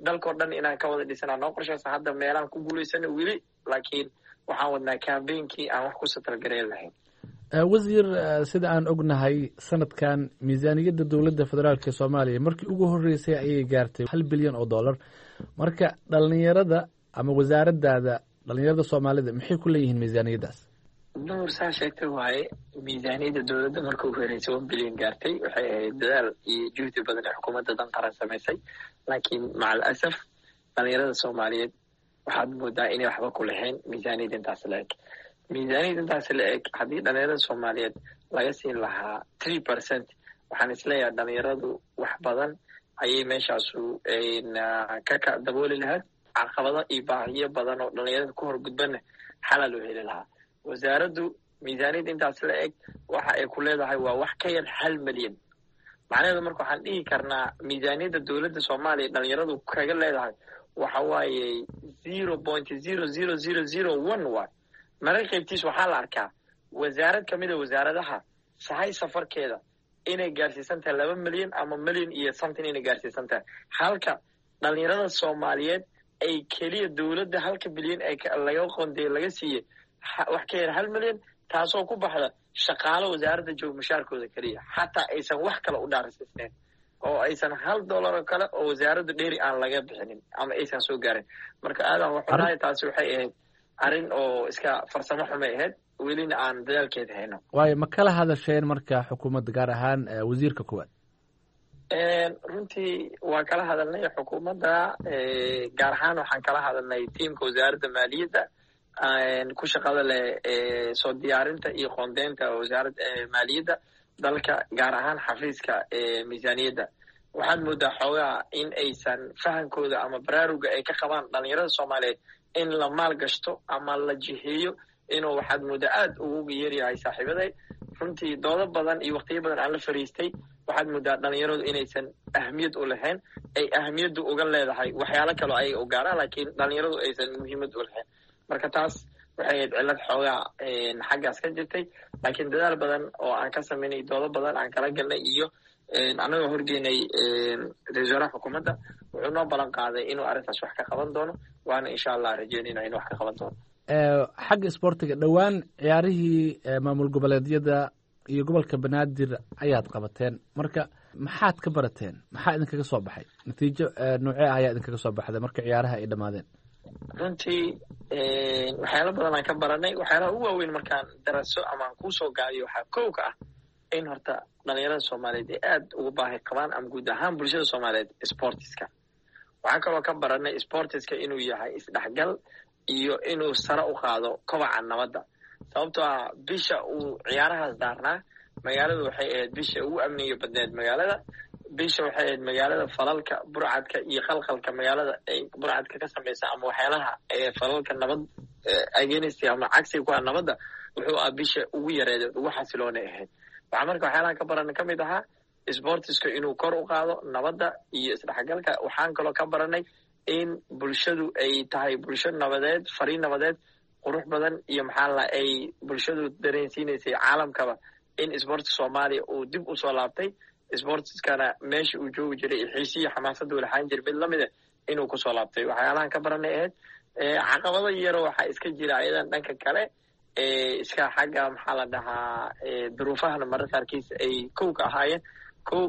dalkao dhan inaan ka wada dhisanaa noo qorshaysa. hadda meelaan ku guulaysana weli, laakiin waxaan wadnaa kambeynkii aan wax ku satalgareyn lahayn. wasiir, sida aan ognahay sanadkan miisaaniyadda dowladda federaalk ee soomaaliya markii ugu horreysay ayay gaartay $1 bilyan. marka dhalinyarada ama wasaaraddaada dhalinyarada soomaalida maxay ku leeyihiin miisaaniyaddaas? nuur saa sheegtay waaye, miisaaniyadda dowladda marka ugu horreysay 1 bilyan gaartay. waxay ahayd dadaal iyo juhdi badan ee xukuumadda dan qaran samaysay, laakiin macal asaf dhalinyarada soomaaliyeed waxaad moodaa inay waxba ku lahayn miisaaniyadda intaas la eg. miisaaniyadda intaas la eg haddii dhalinyarada soomaaliyeed laga siin lahaa 3%, waxaan isleeyahay dhalinyaradu wax badan ayay meeshaasu ka dabooli lahayd. caqabado iyo baahiyo badan oo dhalinyarada ku horgudbana xalal loo heli lahaa. wasaaraddu miisaaniyadda intaas la eg waxa ay ku leedahay waa wax ka yar 1 milyan. macnaheedu marka waxaan dhihi karnaa miisaaniyadda dowladda soomaaliya dhalinyaradu kaga leedahay waxa waaye 0.00001 waay. mararka qaybtiis waxaa la arkaa wasaarad ka mida wasaaradaha sahay safarkeeda inay gaarsiisan tahay 2 milyan ama milyan iyo something inay gaarsiisan tahay, halka dhalinyarada soomaaliyeed ay keliya dowladda 1 bilyan laga qondeey laga siiyey wax ka yar 1 milyan, taasoo ku baxda shaqaalo wasaaradda jooga mushaarkooda keliya, xataa aysan wax kale u dhaarsiisnayn oo aysan $1 oo kale oo wasaaradda dheeri aan laga bixinin ama aysan soo gaarin. marka aadan waxunahay taasi waxay ahayd arrin oo iska farsamo xumay ahayd, welina aan dadaalkeeda hayno. waayo ma kala hadasheen marka xukuumadda gaar ahaan wasiirka koowaad? runtii waa kala hadalnay xukuumadda, gaar ahaan waxaan kala hadalnay tiimka wasaaradda maaliyadda ku shaqada leh soo diyaarinta iyo qoondeynta wasaaradda maaliyadda dalka, gaar ahaan xafiiska miisaaniyadda. waxaad moodaa xoogaa in aysan fahankooda ama baraaruga ay ka qabaan dhalinyarada soomaaliyeed in la maal gashto ama la jiheeyo inuu waxaad moodaa aad ugu yaryahay saaxiibaday. runtii doodo badan iyo waqtiyo badan aan la fariistay, waxaad moodaa dhalinyaradu inaysan ahmiyad u lahayn, ay ahmiyaddu uga leedahay waxyaalo kaloo ay u gaaraan, laakiin dhalinyaradu aysan muhiimad u lahayn. marka taas waxay ahayd cillad xoogaa xaggaas ka jirtay, laakiin dadaal badan oo aan ka samaynay, doodo badan aan kala galnay iyo annagoo horgeynay ra-iisul wasaaraha xukuumadda, wuxuu noo ballan qaaday inuu arrintaas wax ka qaban doono, waana insha allah rajeynayna inuu wax ka qaban doono. xagga isboortiga dhowaan ciyaarihii maamul goboleedyada iyo gobolka banaadir ayaad qabateen, marka maxaad ka barateen? maxaa idinkaga soo baxay? natiijo noocee ah ayaa idinkaga soo baxday marka ciyaaraha ay dhammaadeen? runtii waxyaalo badan aan ka baranay. waxyaalaha ugu waaweyn markaan daraso ama aan kuusoo gaabiyo waxaa kow ka ah in horta dhalinyarada soomaaliyeed ay aad ugu baahi qabaan ama guud ahaan bulshada soomaaliyeed sportiska. waxaan kaloo ka baranay sportiska inuu yahay isdhexgal iyo inuu sare u qaado kobaca nabadda, sababtoo ah bisha uu ciyaarahaas daarnaa magaaladu waxay ahayd bisha ugu amniga badneed magaalada. bisha waxay ahayd magaalada falalka burcadka iyo qalqalka magaalada ay burcadka ka samaysa ama waxyaalaha falalka nabad agenist ama cagsiga ku ah nabadda wuxuu ah bisha ugu yareed ugu xasiloonay ahayd. waxaa marka waxyaalahan ka baranay ka mid ahaa sportiska inuu kor u qaado nabadda iyo isdhexgalka. waxaan kaloo ka baranay in bulshadu ay tahay bulsho nabadeed, fariin nabadeed qurux badan iyo maxaa ay bulshadu dareensiinaysay caalamkaba in sportska soomaaliya uu dib u soo laabtay, sportskana meesha uu joogi jiray iyo xiisiyo xamaasadda lahaan jiray mid lamida inuu kusoo laabtay. waxyaalahan ka baranay ahayd caqabado yaro waxaa iska jira ayadan dhanka kale iska xagga maxaa la dhahaa duruufahana mararka qaarkiisa ay kow ka ahaayeen. kow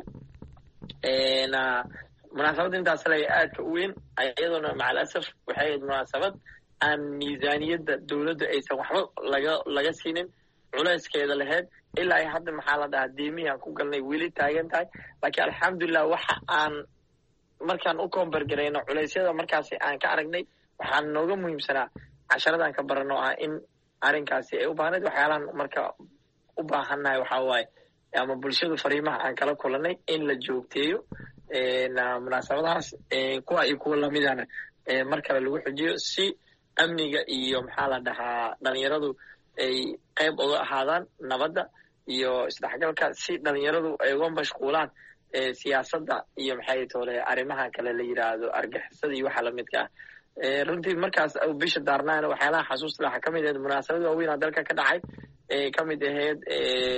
munaasabadda intaas laga aadka u weyn iyadoona macal asaf waxay ahayd munaasabad aan miisaaniyadda dowladda aysan waxba laga siinin, culayskeeda lahayd ilaa ay hadda maxaa la dhahaa deemihii aan ku galnay weli taagan tahay. laakiin alxamdulilah waxa aan markaan u koombargarayno culeysyada markaasi aan ka aragnay waxaa nooga muhiimsanaa casharadaan ka barano ah in arrinkaasi ay u baahnayd. waxyaalahan marka u baahannahay waxaa waaye ama bulshadu fariimaha aan kala kulanay in la joogteeyo munaasabadahaas kuwa iyo kuwa lamidana mar kale lagu xujiyo si amniga iyo maxaa la dhahaa dhalinyaradu ay qayb uga ahaadaan nabadda iyo isdhexgalka, si dhalinyaradu ay uga mashquulaan siyaasadda iyo maxay toole arrimaha kale la yidhaahdo argixisada iyo waxa lamidka ah. runtii markaas bisha daarnaana waxyaalaha xasuusta waxaa ka mid ahayd munaasabad waaweynaa dalka ka dhacay ka mid ahayd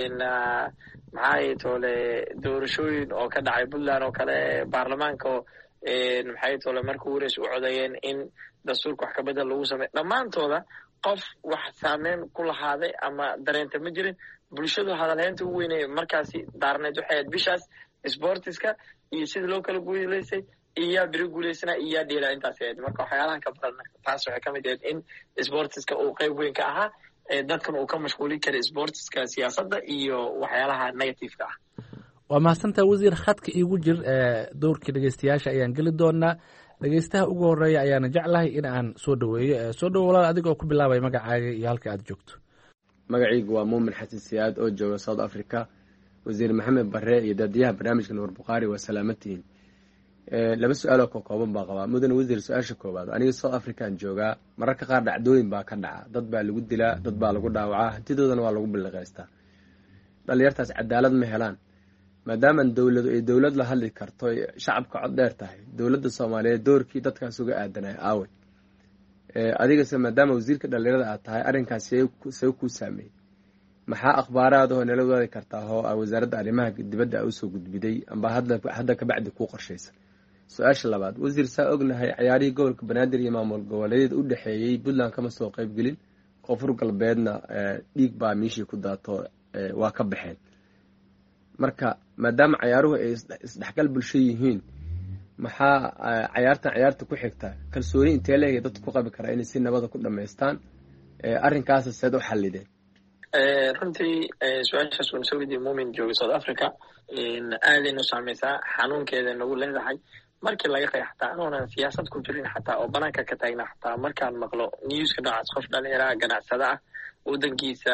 maxaa toole doorashooyin oo ka dhacay puntland oo kale, baarlamaanka oo maxay tole markuu wareys u codayeen in dastuurka wax kabedel lagu sameeyo dhammaantooda qof wax saameyn ku lahaaday ama dareenta ma jirin. bulshadu hadalheynta ugu weynay markaasi daarneed waxay ahayd bishaas sportiska iyo sida loo kala guuleysay iyaa beri guuleysana iyaa dheelaa intaas ahayd. marka waxyaalahan ka badan taas waxay ka mid ahayd in sportiska uu qayb weyn ka ahaa dadkan uu ka mashquulin karay sportiska siyaasadda iyo waxyaalaha negativeka ah. waa mahadsantaha wasiir. khadka iigu jir dowrkii dhegeystayaasha ayaan geli doonaa. dhegeystaha ugu horeeya ayaana jeclahay in aan soo dhaweeyo. soo dhawo walaal adigoo ku bilaabay magacaaga iyo halka aad joogto. magacaygu waa muumin xasan siyaad oo jooga south africa. wasiir maxamed bare iyo daadiyaha barnaamijka nuur bukhaari waa salaamatihiin. laba su-aaloo ka kooban baa qabaa. mudane wasiir, su-aasha koowaad, aniga south african joogaa. mararka qaar dhacdooyin baa ka dhaca, dad baa lagu dilaa, dad baa lagu dhaawacaa, hantidoodana waa lagu biliqaystaa. dhalinyartaas cadaalad ma helaan. maadaama dowladu ay dowlad la hadli karto shacabka cod dheer tahay, dowladda soomaaliyeed doorkii dadkaas uga aadanay aaway. adigase maadaama wasiirka dhalinyarada aad tahay, arrinkaas see kuu saameeyey? maxaa akhbaaraadahoo nala wadaadi kartaa oo wasaaradda arrimaha dibadda usoo gudbiday amba hadda kabacdi kuu qorshaysa? su-aasha labaad, wasiir, saa ognahay cayaarihii gobolka banaadir iyo maamul goboleedyada u dhexeeyey puntland kama soo qaybgelin. koonfur galbeedna dhiig baa miishii ku daato waa ka baxeen. marka maadaama cayaaruhu ay isdhexgal bulsho yihiin, maxaa cayaarta ku xigta kalsooni intee leeyahay dadku ku qabi karaa inay si nabada ku dhamaystaan? arrinkaas seed u xallideen? runtii su-aashaas waan soo weydiiyey. muumin jooga south africa aadaynu saameysaa, xanuunkeeda nagu leedahay. markii laga qeex xataa anuunan siyaasad ku jirin xataa oo banaanka ka taagna xataa markaan maqlo newska noocaas qof dhalinyaraha ganacsada ah wadankiisa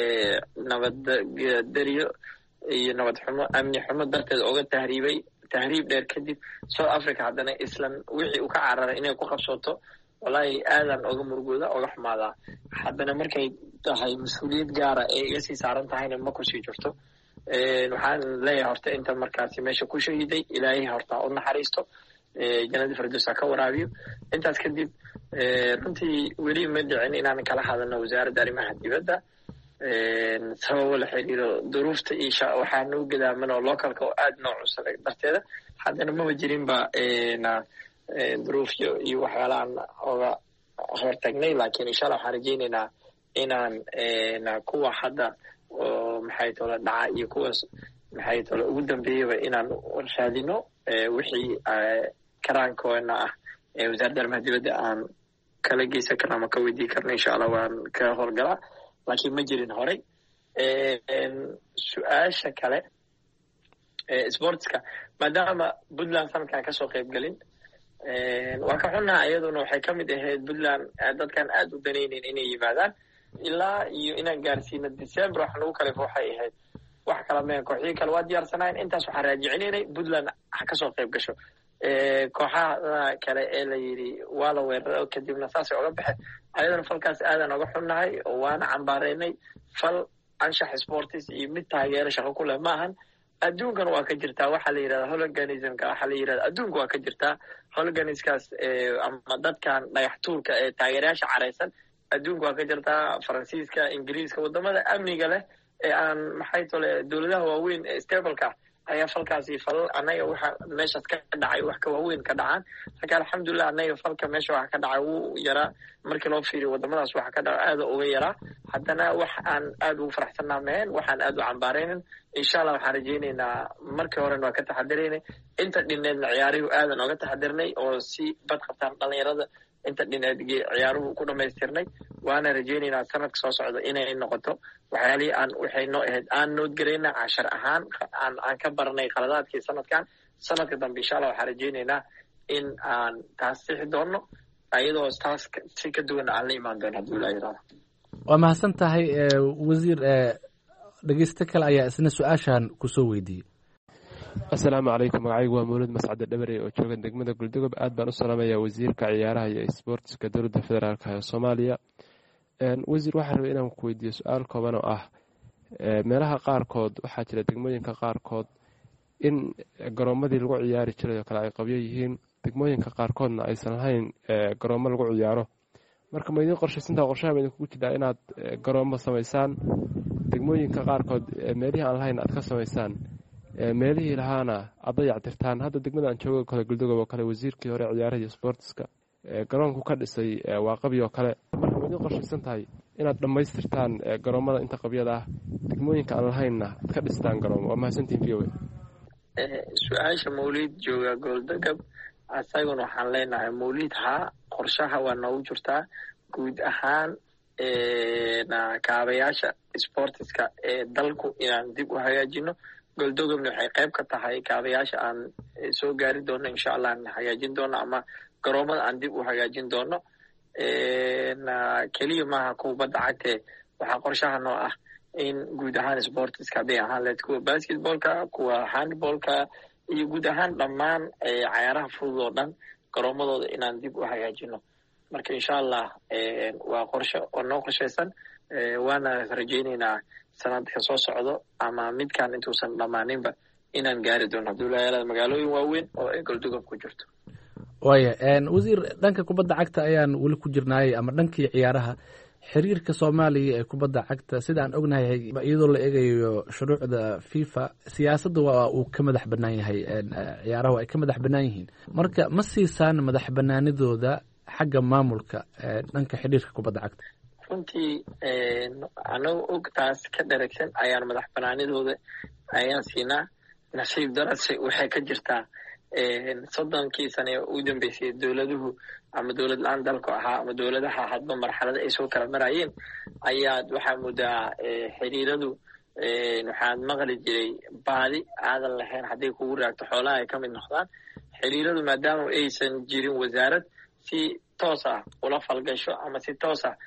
nabaddaryo iyo nabad xumo amni xumo darteed oga tahriib dheer kadib south africa haddana islan wixii uu ka cararay inay ku qabsooto, wallaahi aadan oga murugooda oga xumaadaa. haddana markay tahay mas-uuliyad gaara ee iga sii saaran tahayna ma kusii jirto. waxaan leeyahay horta inta markaasi meesha ku shahiday ilaahay horta u naxariisto, jannadii firdowsa ka waraabiyo. intaas kadib runtii weli ma dhicin inaan kala hadalno wasaaradda arrimaha dibadda sababo la xiriiro duruufta iyo waxaa noo gadaaman oo localka oo aada noo cusubay darteeda. haddana maba jirinba duruufyo iyo waxyaalahan oga hortagnay, laakiin insha allah waxaan rajaynaynaa inaan kuwa hadda oo maxay tole dhaca iyo kuwaas maxay tole ugu dambeeyaba inaan raadino wixii karaankoona ah wasaaradda arrimaha dibadda aan kala geysan karna ama ka weydii karna insha allah waan ka howlgalaa, laakiin ma jirin horey. su-aasha kale sportska, maadaama puntland sanadkan kasoo qaybgelin waa ka xunnaha. iyaduna waxay ka mid ahayd puntland dadkan aada u danaynayn inay yimaadaan ilaa iyo inaan gaarsiino december. waxa nagu kalifo waxay ahayd wax kala meen kooxihii kale waa diyaarsanayn. intaas waxaan raajicinaynay puntland ha kasoo qayb gasho. kooxaha kale ee la yidhi waa la weeraro kadibna saasay oga baxeen. ayadana falkaas aadan oga xunnahay oo waana cambaareynay. fal anshax sportis iyo mid taageero shaqo ku leh maahan. adduunkan waa ka jirtaa waxaa la yidhahda hologanismka, waxaa la yidhahda adduunka waa ka jirtaa hologaniskaas ama dadkan dhagax tuurka ee taageerayaasha careysan. adduunka waa ka jirtaa faransiiska, ingiriiska, wadamada amniga leh ee aan maxay tole dowladaha waaweyn ee stableka ayaa falkaasi fal annaga waxa meeshaas ka dhacay wax ka waaweyn ka dhacaan. laakiin alxamdulilah annaga falka meesha waxa ka dhacay wuu yaraa markii loo fiiriyo wadamadaas waxa ka dhaca aada uga yaraa. haddana wax aan aada ugu faraxsanaa maheen, waxaan aada u cambaaraynin. insha allah waxaan rajaynaynaa markii horena waa ka taxadiraynay, inta dhineedna ciyaarihu aadan oga taxadirnay oo si bad qabtaan dhalinyarada inta dhineed ciyaaruhu ku dhamaystirnay. waana rajaynaynaa sanadka soo socda inay noqoto waxyaalihii waxay noo ahayd aan noodgarayna cashar ahaan aan ka baranay qaladaadkii sanadka dambe. insha allah waxaan rajaynaynaa in aan taas sixi doono ayadoo taas si ka duwana aan la imaan doono hadduu ilaa yiraahdo. waa mahadsan tahay wasiir. dhegeyste kale ayaa isna su-aashan kusoo weydiiyey. assalaamu calaykum, magacaygu waa mawlid mascade dhabarey oo jooga degmada guldogob. aad baan u salaamayaa wasiirka ciyaaraha iyo sportska dowladda federaalk ee soomaaliya. wasiir, waxaan rabay inaan ku weydiiyo su-aal kooban oo ah meelaha qaarkood waxaa jira degmooyinka qaarkood in garoomadii lagu ciyaari jiray oo kale ay qabyo yihiin, degmooyinka qaarkoodna aysan lahayn garoomo lagu ciyaaro. marka ma idiin qorshaysantaa qorshaha ma idinkugu jiraa inaad garoomo samaysaan degmooyinka qaarkood meelihii aan lahayn aad ka samaysaan meelihii lahaana aad dayactirtaan. hadda degmada aan joogo kale Galdogob oo kale wasiirkii hore ciyaaraha iyo sportska garoonku ka dhisay waa qabyo kale. marka way qorshaysan tahay inaad dhammaystirtaan garoomada inta qabyada ah, degmooyinka aan lahaynna aad ka dhistaan garoomo. waa mahadsantihiin VOA. su-aasha Mawlid jooga Galdogob asaguna waxaan leenahay Mawlid qorshaha waa noogu jirtaa guud ahaan kaabayaasha sportiska ee dalku inaan dib u hagaajino. Galdoogobna waxay qayb ka tahay kaabayaasha aan soo gaari doono insha allah aan hagaajin doono ama garoomada aan dib u hagaajin doono. keliya maaha kubadda cagta, waxaa qorshaha noo ah in guud ahaan sportiska hadday ahaan lahayd kuwa basketballka, kuwa handballka iyo guud ahaan dhammaan cayaaraha fudud oo dhan garoomadooda inaan dib u hagaajino. marka insha allah waa qorshe oo noo qorshaysan, waana rajaynaynaa sanadka soo socdo ama midkaan intuusan dhammaaninba inaan gaari doono abdullahi magaalooyin waaweyn oo ay Galdogob ku jirto. waaya wasiir, dhanka kubadda cagta ayaan weli ku jirnaayay ama dhankii ciyaaraha. xiriirka Soomaaliya ee kubadda cagta sida aan ognahay iyadoo la eegayo shuruucda FIFA, siyaasadda waa uu ka madax bannaan yahay, ciyaaraha ay ka madax bannaan yihiin. marka ma siisaan madax bannaanidooda xagga maamulka dhanka xiriirka kubadda cagta? runtii anagu og taas ka dharagsan ayaan madax banaanidooda ayaan siinaa. nasiib darase waxay ka jirtaa 30 sane u dambeysay dowladuhu ama dowlad la-aan dalku ahaa ama dowladaha hadba marxalada ay soo kala marayeen ayaad waxaa moodaa xiriiradu waxaad maqli jiray baadi aadan lahayn hadday kugu raagto xoolaha ay ka mid noqdaan. xiriiradu maadaama aysan jirin wasaarad si toos ah ula falgasho ama si toos ah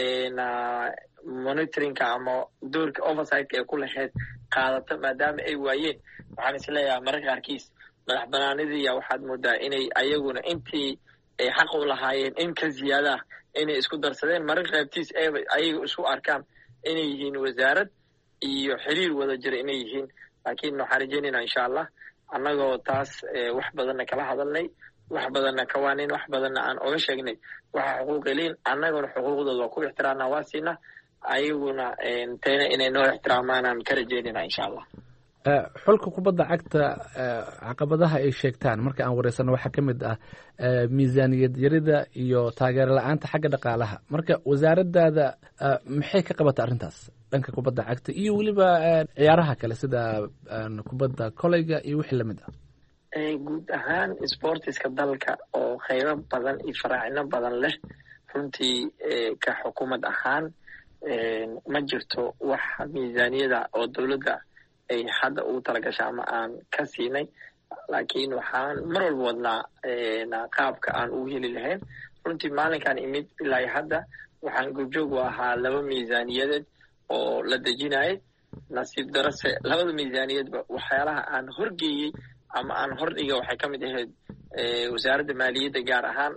monitoringka ama doorka oversightka ee ku lahayd qaadata maadaama ay waayeen, waxaan isleeyahay mararka qaarkiis madax banaanidiiya waxaad moodaa inay ayaguna intii ay xaq u lahaayeen in ka ziyaada ah inay isku darsadeen. mararka qaybtiis ayaga isku arkaan inay yihiin wasaarad iyo xiriir wada jira inay yihiin. laakiin waxaan rajaynaynaa insha allah annagoo taas wax badanna kala hadalnay, wax badanna ka waanin, wax badanna aan oga sheegnay waxa xuquuq eliin, annaguna xuquuqdooda waa ku ixtiraamnaa, waa siinaa, ayaguna teena inay noo ixtiraamaanaan ka rajaynayna insha allah. xulka kubadda cagta caqabadaha ay sheegtaan marka aan wareysano waxaa ka mid ah miisaaniyad yarida iyo taageero la-aanta xagga dhaqaalaha. marka wasaaradaada maxay ka qabata arrintaas dhanka kubadda cagta iyo weliba ciyaaraha kale sida kubadda koleyga iyo wixii lamid ah? guud ahaan sportiska dalka oo qaybo badan iyo faraacino badan leh, runtii ka xukuumad ahaan ma jirto wax miisaaniyada oo dowladda ay hadda ugu talagasha ama aan ka siinay. laakiin waxaan mar walba wadnaa qaabka aan ugu heli lahayn. runtii maalinkaan imid ilaa hadda waxaan goobjoog u ahaa 2 miisaaniyadeed oo la dejinayay. nasiib darase 2 miisaaniyadba waxyaalaha aan horgeeyey ama aan hordhiga waxay ka mid ahayd wasaaradda maaliyadda, gaar ahaan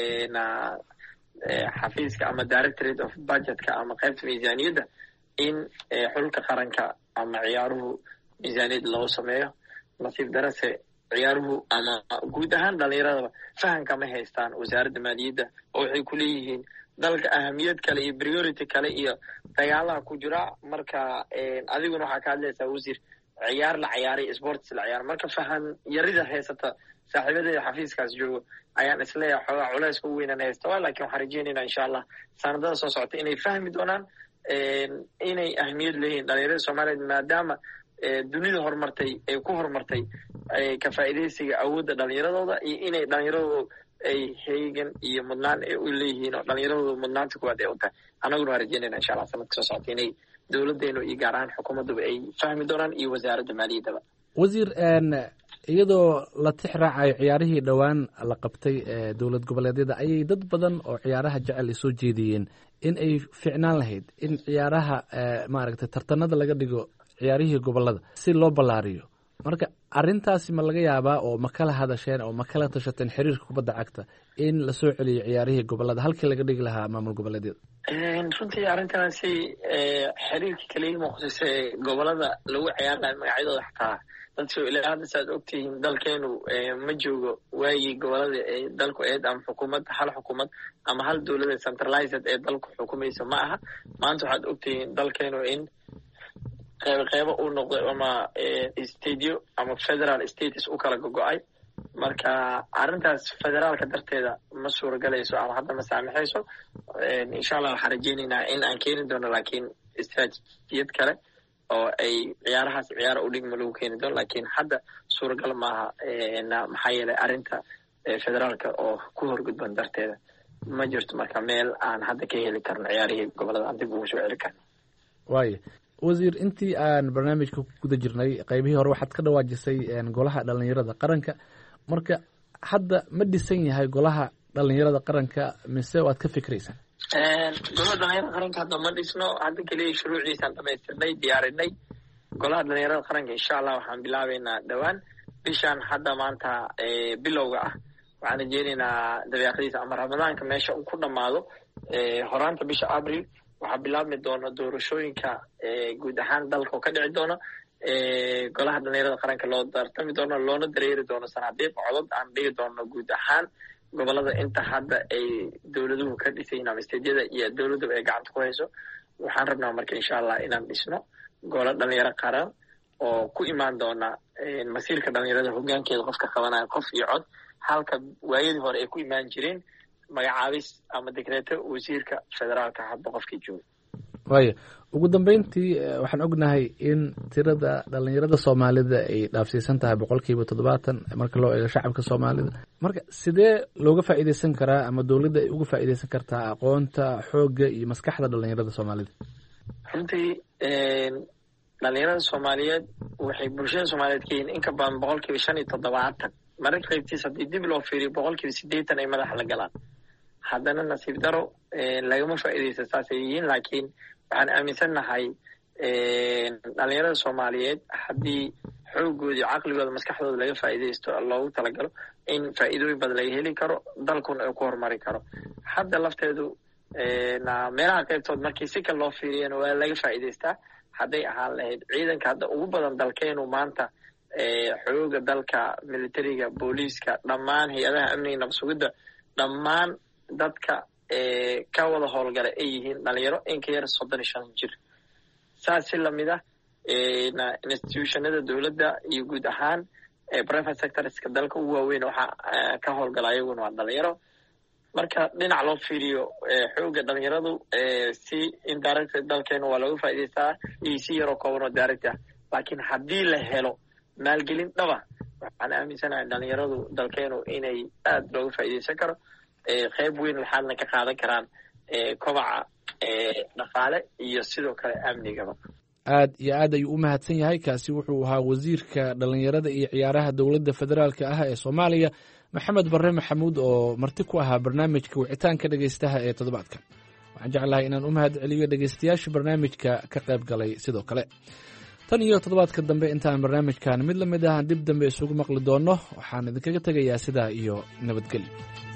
xafiiska ama directorate of budgetka ama qaybta miisaaniyadda, in xulka qaranka ama ciyaaruhu miisaaniyad loo sameeyo. nasiib darase ciyaaruhu ama guud ahaan dhalinyaradaba fahamka ma haystaan wasaaradda maaliyadda, oo waxay ku leeyihiin dalka ahamiyad kale iyo priority kale iyo dagaalaha ku jira. marka adiguna waxaa ka hadlaysaa wasiir ciyaar la ciyaaray, sports la ciyaar. marka faham yarida haysata saaxiibadeeda xafiiskaas joogo ayaan isleeyahay xoogaa culayska u weynaan haysta. laakiin waxaan rajaynaynaa insha allah sanadada soo socota inay fahmi doonaan inay ahmiyad leeyihiin dhalinyarada Soomaaliyeed, maadaama dunida horumartay ay ku horumartay ka faa'iidaysiga awoodda dhalinyaradooda iyo inay dhalinyaradooda ay heegan iyo mudnaan ay u leeyihiin oo dhalinyaradooda mudnaanta kuwaad ay u tahay. annaguna waan rajaynayna insha allah sanadka soo socota inay dowladdeenu iyo gaar ahaan xukuumadduba ay fahmi doonaan iyo wasaaradda maaliyaddaba. wasiir, iyadoo la tix raacayo ciyaarihii dhowaan la qabtay dowlad goboleedyada ayay dad badan oo ciyaaraha jecel ay soo jeediyeen in ay ficnaan lahayd in ciyaaraha maaragtay tartanada laga dhigo ciyaarihii gobolada si loo ballaariyo. marka arrintaasi ma laga yaabaa oo ma kala hadasheen oo ma kala tashateen xiriirka kubadda cagta in la soo celiyo ciyaarihii gobolada halkii laga dhigi lahaa maamul goboleedyada? runtii arrintaasi xiriirka kaliya ma khusayse gobolada lagu ciyaar lahaa magacyadooda xataa dadka ilaa hadda saad ogtihiin dalkeenu ma joogo waagii gobolada ee dalku eed ama xukuumad hal xukuumad ama hal dowlada centralized ee dalku xukumaysa ma aha. maanta waxaad ogtihiin dalkeenu in qeybo uu noqday ama stadio ama federal status u kala gogo-ay. marka arrintaas federaalka darteeda ma suuragalayso ama hadda ma saamixayso. insha allah waxaan rajeynaynaa in aan keeni doono laakiin istraatijiyad kale oo ay ciyaarahaas ciyaara u dhigma lagu keeni doono, laakiin hadda suuragal maaha. maxaa yeelay arrinta federaalka oo ku horgudban darteeda ma jirto marka meel aan hadda ka heli karno ciyaarihii gobolada aan dib ugu soo celi karno. waaya wasiir, intii aan barnaamijka ku guda jirnay qaybihii hore waxaad ka dhawaajisay golaha dhalinyarada qaranka. marka hadda ma dhisan yahay golaha dhalinyarada qaranka mise waad ka fikraysaan? golaha dhalinyarada qaranka hadda ma dhisno. hadda keliya shuruucdiisaan dhamaystirnay, diyaarinay. golaha dhalinyarada qaranka insha allah waxaan bilaabeynaa dhowaan bishaan hadda maanta bilowga ah. waxaan rajeynaynaa dabeeqadiisa ama ramadaanka meesha uu ku dhammaado horaanta bisha abril waxaa bilaabmi doona doorashooyinka guud ahaan dalka oo ka dhici doona. golaha dhalinyarada qaranka loo tartami doono, loona dareeri doono sanadiiq codod aan dhigi doono guud ahaan gobolada inta hadda ay dowladuhu ka dhisayin ama isteedyada iyo dowladduba ay gacanta ku hayso. waxaan rabnaa marka insha allah inaan dhisno golo dhalinyaro qaran oo ku imaan doona masiirka dhalinyarada hogaankeeda qofka qabanaya qof iyo cod, halka waayadii hore ay ku imaan jireen magacaabis ama dekreeto wasiirka federaalka hadba qofkii jooga. waaya ugu dambeyntii waxaan ognahay in tirada dhalinyarada soomaalida ay dhaafsiisan tahay 70% marka loo eego shacabka soomaalida. marka sidee looga faa'iideysan karaa ama dowladda ay uga faa'iideysan kartaa aqoonta, xoogga iyo maskaxda dhalinyarada soomaalida? runtii dhalinyarada soomaaliyeed waxay bulshada soomaaliyeed ka yihiin in ka badan 75%. mararka qaybtiis haddii dib loo fiiriyo 80% ay madaxa la galaan. haddana nasiib daro lagama faa'iideysa saasay yihiin. laakiin waxaan aaminsannahay dhalinyarada soomaaliyeed haddii xoogoodii caqligooda maskaxdooda laga faa'iideysto loogu talagalo in faa'iidooyin badan laga heli karo, dalkuna ay ku horumari karo. hadda lafteedu meelaha qaybtood markii si kale loo fiiriyana waa laga faa'iideystaa. hadday ahaan lahayd ciidanka hadda ugu badan dalkeenu maanta xooga dalka, militariga, booliiska, dhammaan hay-adaha amniga, nabsugidda, dhammaan dadka ka wada howlgala ay yihiin dhalinyaro in ka yar 35 jir. saas si lamid ah institutionada dowladda iyo guud ahaan private sectorska dalka ugu waaweyn waxaa ka howlgala ayaguna waa dhalinyaro. marka dhinac loo fiiriyo xooga dhalinyaradu si indirect dalkeena waa looga faa'iideystaa iyo si yaroo kooban oo direct ah. laakiin haddii la helo maalgelin dhaba waxaan aaminsanahay dhalinyaradu dalkeenu inay aad looga faa'iideysan karo, qayb weyn waxaadna ka qaadan karaan kobaca dhaqaale iyo sidoo kale amnigaba. aad iyo aad ayuu u mahadsan yahay. kaasi wuxuu ahaa wasiirka dhalinyarada iyo ciyaaraha dowladda federaalka ah ee soomaaliya, maxamed barre maxamuud, oo marti ku ahaa barnaamijka wicitaanka dhegeystaha ee toddobaadkan. waxaan jeclahay inaan u mahad celiyo dhegeystayaasha barnaamijka ka qayb galay. sidoo kale tan iyo toddobaadka dambe intaan barnaamijkan mid lamid ah dib dambe isugu maqli doono, waxaan idinkaga tegayaa sidaa iyo nabadgelyo.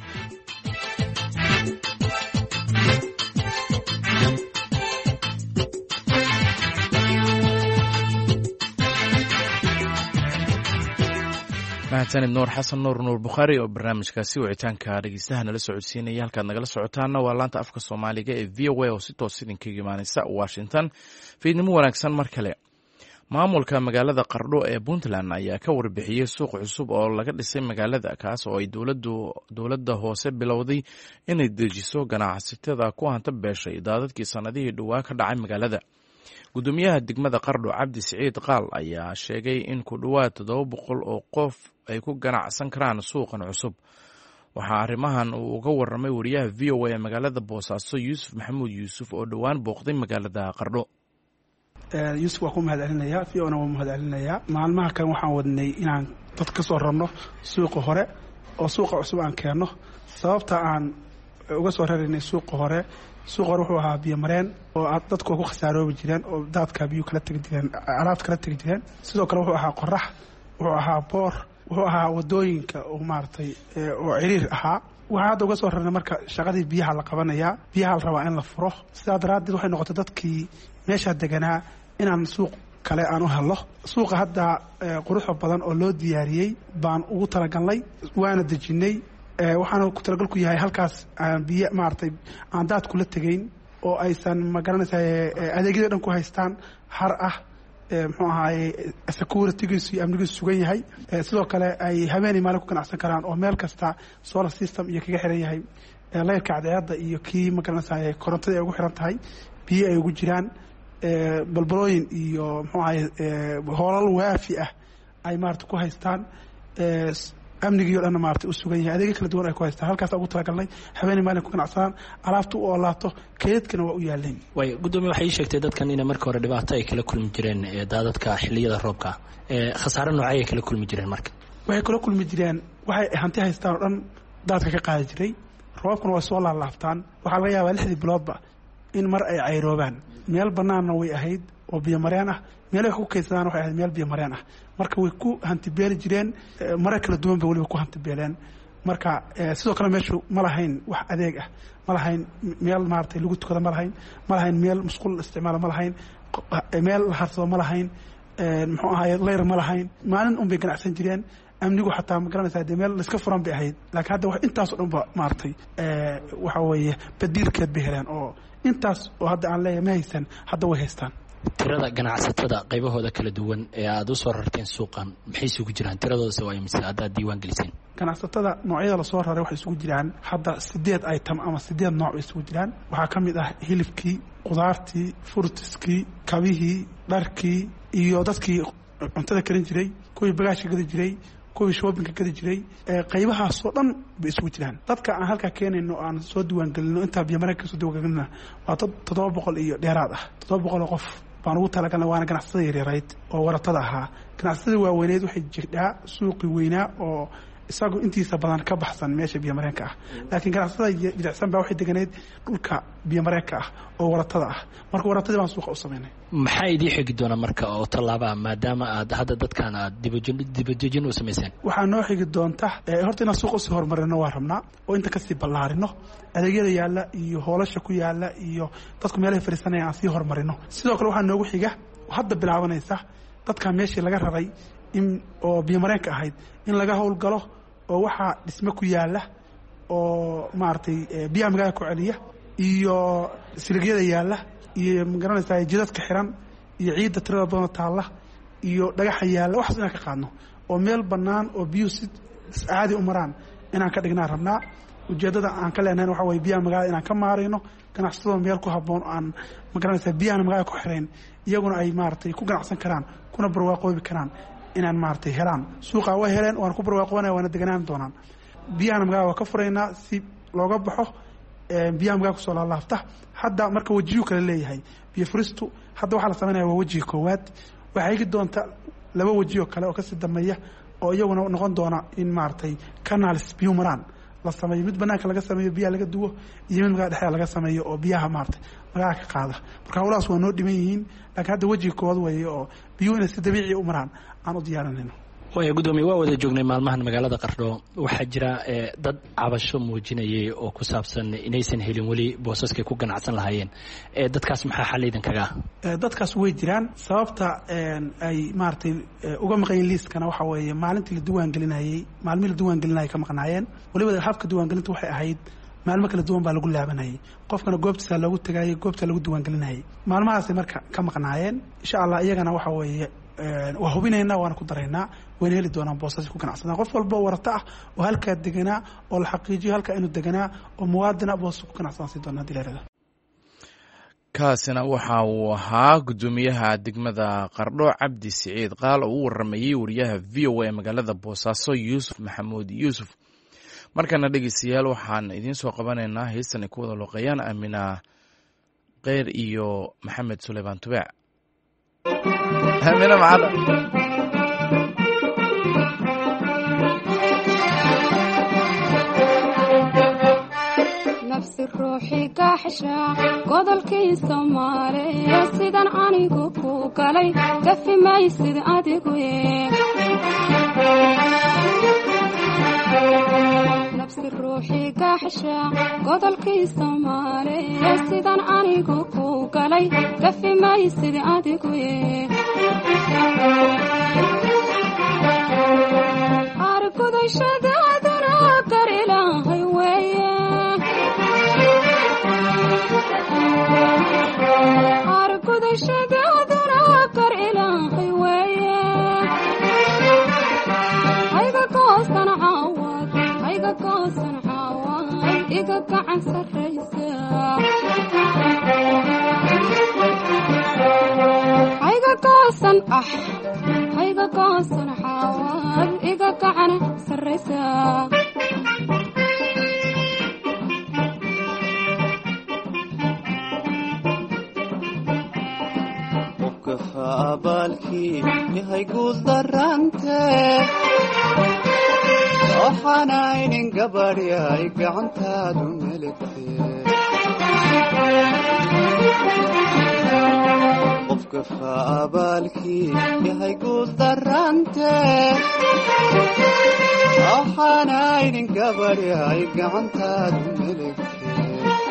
mahadsanid nuur xasan nuur bukhaari oo barnaamijkaasi wicitaanka dhegeystaha nala socodsiinaya. halkaad nagala socotaana waa laanta afka soomaaliga ee v o a oo si toos idinkaga imaaneysa washington. fiidnimo wanaagsan mar kale. maamulka magaalada qardho ee puntland ayaa ka warbixiyey suuq cusub oo laga dhisay magaalada, kaas oo ay dowladda hoose bilowday inay dejiso ganacsatada ku hanta beeshay daadadkii sanadihii dhowaa ka dhacay magaalada. gudoomiyaha degmada qardho cabdi siciid qaal ayaa sheegay in ku dhowaad 700 oo qof ay ku ganacsan karaan suuqan cusub. waxaa arrimahan uu uga warramay wariyaha v o a ee magaalada boosaaso yuusuf maxamuud yuusuf oo dhowaan booqday magaalada qardho. yuusuf waa ku mahad celinayaa, v ona waa mahad celinayaa. maalmaha kan waxaan wadnay inaan dad ka soo rarno suuqa hore oo suuqa cusub aan keenno. sababta aan uga soo raraynay suuqa hore wuxuu ahaa biyo mareen oo dadku ku khasaaroobi jireen oo daadka biyo kala tegi jireen, alaabta kala tegi jireen. sidoo kale wuxuu ahaa qorax, wuxuu ahaa boor, wuxuu ahaa wadooyinka oo maaragtay oo ciriir ahaa. waxaan hadda uga soo rarnay marka shaqadii biyaha la qabanayaa, biyaha la rabaa in la furo. sidaa daraaddeed waxay noqotay dadkii meeshaa deganaa inaan suuq kale aan u helno. suuqa hadda quruxda badan oo loo diyaariyey baan ugu talagalnay, waana dejinay. waxaana ku talagalku yahay halkaas aan biyo maaragtay aan daad kula tegayn oo aysan magaranaysaa adeegyada dhan ku haystaan har ah muxuu ahaaye securitygiisu iyo amnigiisu sugan yahay sidoo kale ay habeenay maalin ku ganacsan karaan oo meel kasta solar system iyo kaga xiran yahay leyrka cadceedda iyo kii magaranaysaay korontada ay ugu xiran tahay biyo ay ugu jiraan balbalooyin iyo muxuu ahaye hoolal waafi ah ay maarata ku haystaan amnigii o dhanna maarata u sugan yahay adeegyo kala duwan ay ku haystaan halkaas ugu talagalnay habeenay maalin ku ganacsadaan alaabta u oolaato keedadkana waa u yaaleen way gudoomiye waxay ii sheegtay dadkan inay marka hore dhibaato ay kala kulmi jireen daadadka xilliyada roobka khasaare noocay ay kala kulmi jireen marka waxay kala kulmi jireen waxay hanti haystaan oo dhan daadka ka qaadi jiray roobkuna way soo laalaabtaan waxaa laga yaabaa 6 biloodba in mar ay cayroobaan meel banaanna way ahayd oo biyo mareen ah meel ay ku kaydsadaan waxay ahayd meel biyo mareen ah marka way ku hantibeeli jireen mara kala duwan bay waliba ku hantibeeleen marka sidoo kale meeshu ma lahayn wax adeeg ah ma lahayn meel maartay lagu tukado ma lahayn meel musqul isticmaalo ma lahayn meel la harsado ma lahayn muxuu ahaay leyr ma lahayn maalin un bay ganacsan jireen amnigu xataa ma garanaysaa dee meel iska furan bay ahayd laakiin hadda wax intaas oo dhan ba maartay waxa weeye badiilkeed bay heleen oo intaas oo hadda aan leeyahay ma haysan hadda way haystaan tirada ganacsatada qaybahooda kala duwan ee aad u soo rarteen suuqan maxay isugu jiraan tiradooda waa imisa haddaad diiwaan geliseen ganacsatada noocyada la soo raray waxay isugu jiraan hadda 8 item ama 8 nooc bay isugu jiraan waxaa ka mid ah hilibkii qudaartii furtiskii kabihii dharkii iyo dadkii cuntada karin jiray kuwii bagaashka gadi jiray kuwii shoppingka gadi jiray qaybahaasoo dhan bay isugu jiraan dadka aan halkaa keenayno aan soo diiwaan gelino intaa biyo mareenka soo diiwaan gelina waa 700 iyo dheeraad ah 700 qof baan ugu talagalnay waana ganacsatada yaryarayd oo waratada ahaa ganacsatada waaweyneed waxay jirdhaa suuqi weynaa oo isagu intiisa badan ka baxsan meesha biyo mareenka ah laakiin ganacsatada jilicsan baa waxay deganeed dhulka biyo mareenka ah oo waratada ah marka waratadii baan suuqa u sameynay maxaa idii xigi doona marka oo tallaaba maadaama aad hadda dadkan aad dibadejin u samayseen waxaa noo xigi doonta horta inaan suuqa usii horumarino waa rabnaa oo inta kasii ballaarino adeegyada yaalla iyo hoolasha ku yaalla iyo dadku meelahay fadhiisanaya aan sii horumarino sidoo kale waxaa noogu xiga hadda bilaabanaysa dadkan meeshii laga raray in oo biyo mareenka ahayd in laga howlgalo oo waxaa dhisme ku yaalla oo maaragtay biyaha magaalada ku celiya iyo siligyada yaalla iyo magaranaysaa jidadka xiran iyo ciidda tirada badan taalla iyo dhagaxa yaalla waxaas inaan ka qaadno oo meel bannaan oo biyuhu si caadi u maraan inaan ka dhignaan rabnaa ujeeddada aan ka leenahay waxa waye biyaha magaalada inaan ka maarayno ganacsatada meel ku habboon aan magaranaysaa biyahana magaalada ku xirayn iyaguna ay maaragtay ku ganacsan karaan kuna barwaaqoobi karaan inaan maaragtay helaan suuqa way heleen waana ku barwaaqoonaya waana deganaan doonaan biyahana magaalada waa ka furaynaa si looga baxo biyaha magaalada kusoo laalaafta hadda marka wejiyuu kale leeyahay biyo furistu hadda waxaa la samaynaya waa wejiga koowaad waxaa higi doonta 2 wejioo kale oo kasii dambeeya oo iyaguna noqon doona in maaragtay canals biyo maraan la sameeyo mid banaanka laga sameeyo biyaha laga duwo iyo mid magaalada dhexdeeda laga sameeyo oo biyaha maaragtay magaalada ka qaada marka howlahaas waa noo dhiman yihiin laakiin hadda wejiga koowaad weeye oo biyuhu inay si dabiici u maraan aan u diyaarinayno waaya gudoomiye waa wada joognay maalmahan magaalada qardho waxaa jira dad cabasho muujinayay oo ku saabsan inaysan helin weli boosaskay ku ganacsan lahaayeen dadkaas maxaa xal idinkaga dadkaas way jiraan sababta ay maaragtay uga maqayin liiskana waxa weeye maalintii la diiwaan gelinayay maalmihii la diiwaan gelinayay ka maqnaayeen waliba habka diiwaan gelinta waxay ahayd maalmo kala duwan baa lagu laabanayay qofkana goobtiisa loogu tagayay goobta lagu diiwaan gelinayay maalmahaasay marka ka maqnaayeen insha allah iyagana waxa weeye waa hubinaynaa waana ku daraynaa wayna heli doonaan boosas ku ganacsadaan qof walba warata ah oo halkaa deganaa oo la xaqiijiyo halkaa inuu deganaa oo muwaadina boosas ku ganacsadaan sii doonaa dileerada kaasina waxa uu ahaa gudoomiyaha degmada qardho cabdi siciid qaal oo u waramayey wariyaha v o a magaalada boosaaso yuusuf maxamuud yuusuf markana dhegeystayaal waxaan idiin soo qabanaynaa heestan ay ku wada loqeeyaan amina kheyr iyo maxamed suleymaan tubaac amina macada nafsi ruuxi gaxsha godolkii Soomaaliya sidan anigu ku galay gafi maysid adigu nafsi ruuxi gaxsha godolkii Soomaaliya sidan anigu ku galay gafi maysid adigu argudashadaaduna gar ilaahay weeye argudashadaaduna gar ilaahay sarraysa hayga goosan hayga goosan xawaad iga gacan sarraysa abaalkii yahay guul darante waxaanaynin gabadhi ay gacantaadu meligtee qofka faabaalkii yahay guul darante waxaanaynin gabadhi ay gacantaadu meligtee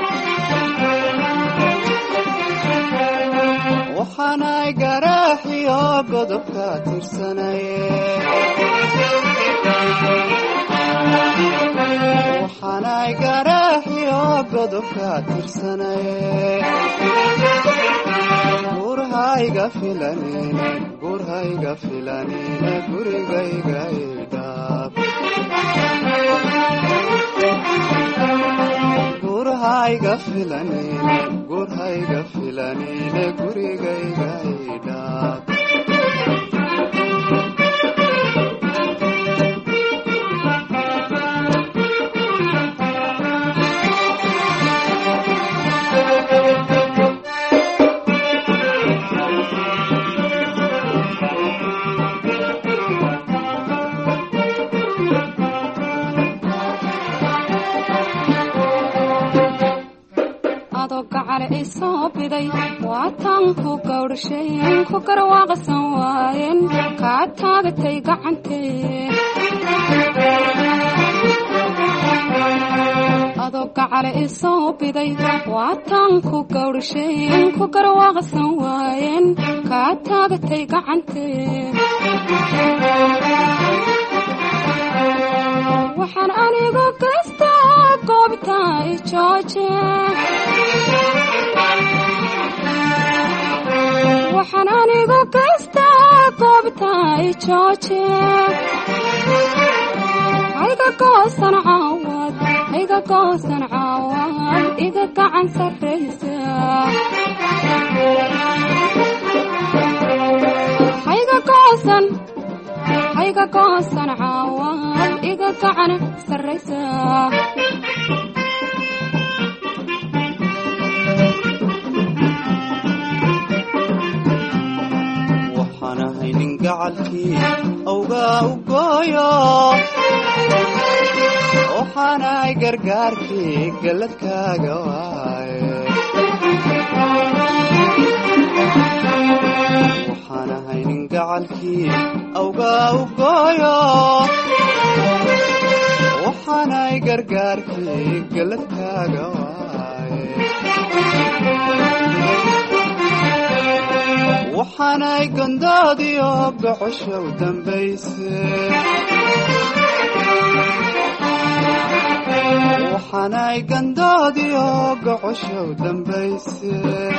waxaanay garaaxiyo godobka tirsanaye waxaanay garaaxiyo godobka tirsanaye gurhayga filanine gurhayga filanine gurigayga idhaab gurhayga filanine gurhayga filanine gurigayga idhaab isoo biday waataan ku gawdhashayn ku garwaaqsan waayeen kaa taagatay gacantee adoo gacale isoo biday waataan ku gawdhashayn ku garwaaqsan waayeen kaa taagatay gacantee waxaan anigu gaystaa goobtaa jooje waxaan anigu gaystaa goobtaa jooje hayga goosan caawad hayga goosan caawad iga gacan sarraysa hayga goosan caawad iga gacan sarraysa waxaan ahay nin gacalkii awgaa u gooyo waxaan ahay gargaarkii galladkaaga waaye waxaan ahay nin gacalkii awgaa u gooyo waxaan ahay gargaarkii galladkaaga waaye waxaanay gondoodiyo gocosha u dambayse waxaanay gandoodiyo gocosha u dambayse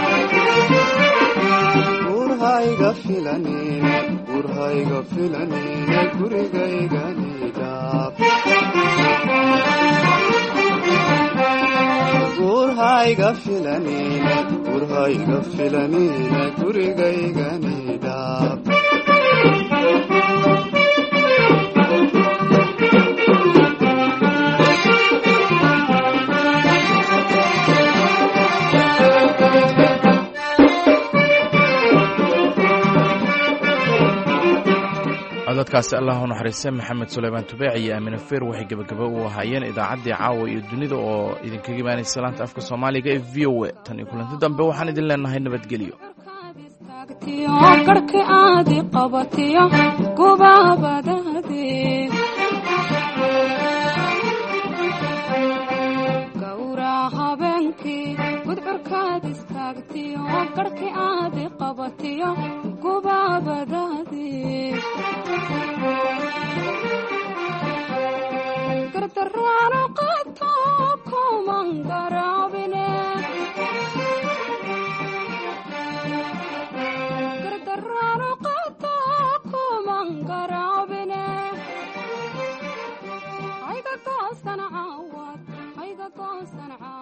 gurhayga filanine gurhayga filanine gurigayganidhaab gurhayga filanine gurhayga filanine gurigayganidhaab codadkaasi allah u naxariistay maxamed suleymaan tubeec iyo aamine feer waxay gebagaba u ahaayeen idaacaddii caawa iyo dunida oo idinkaga imaanaysa laanta afka soomaaliga ee v o a tan iyo kulanti dambe waxaan idin leenahay nabadgelyo garhka aadi qabatiyo gubaabadaadee gawraa habeenkii gudcurkaad istaagtiyo garhka aadi qabatiyo gubaabadaadee gardaraano qato kuman gara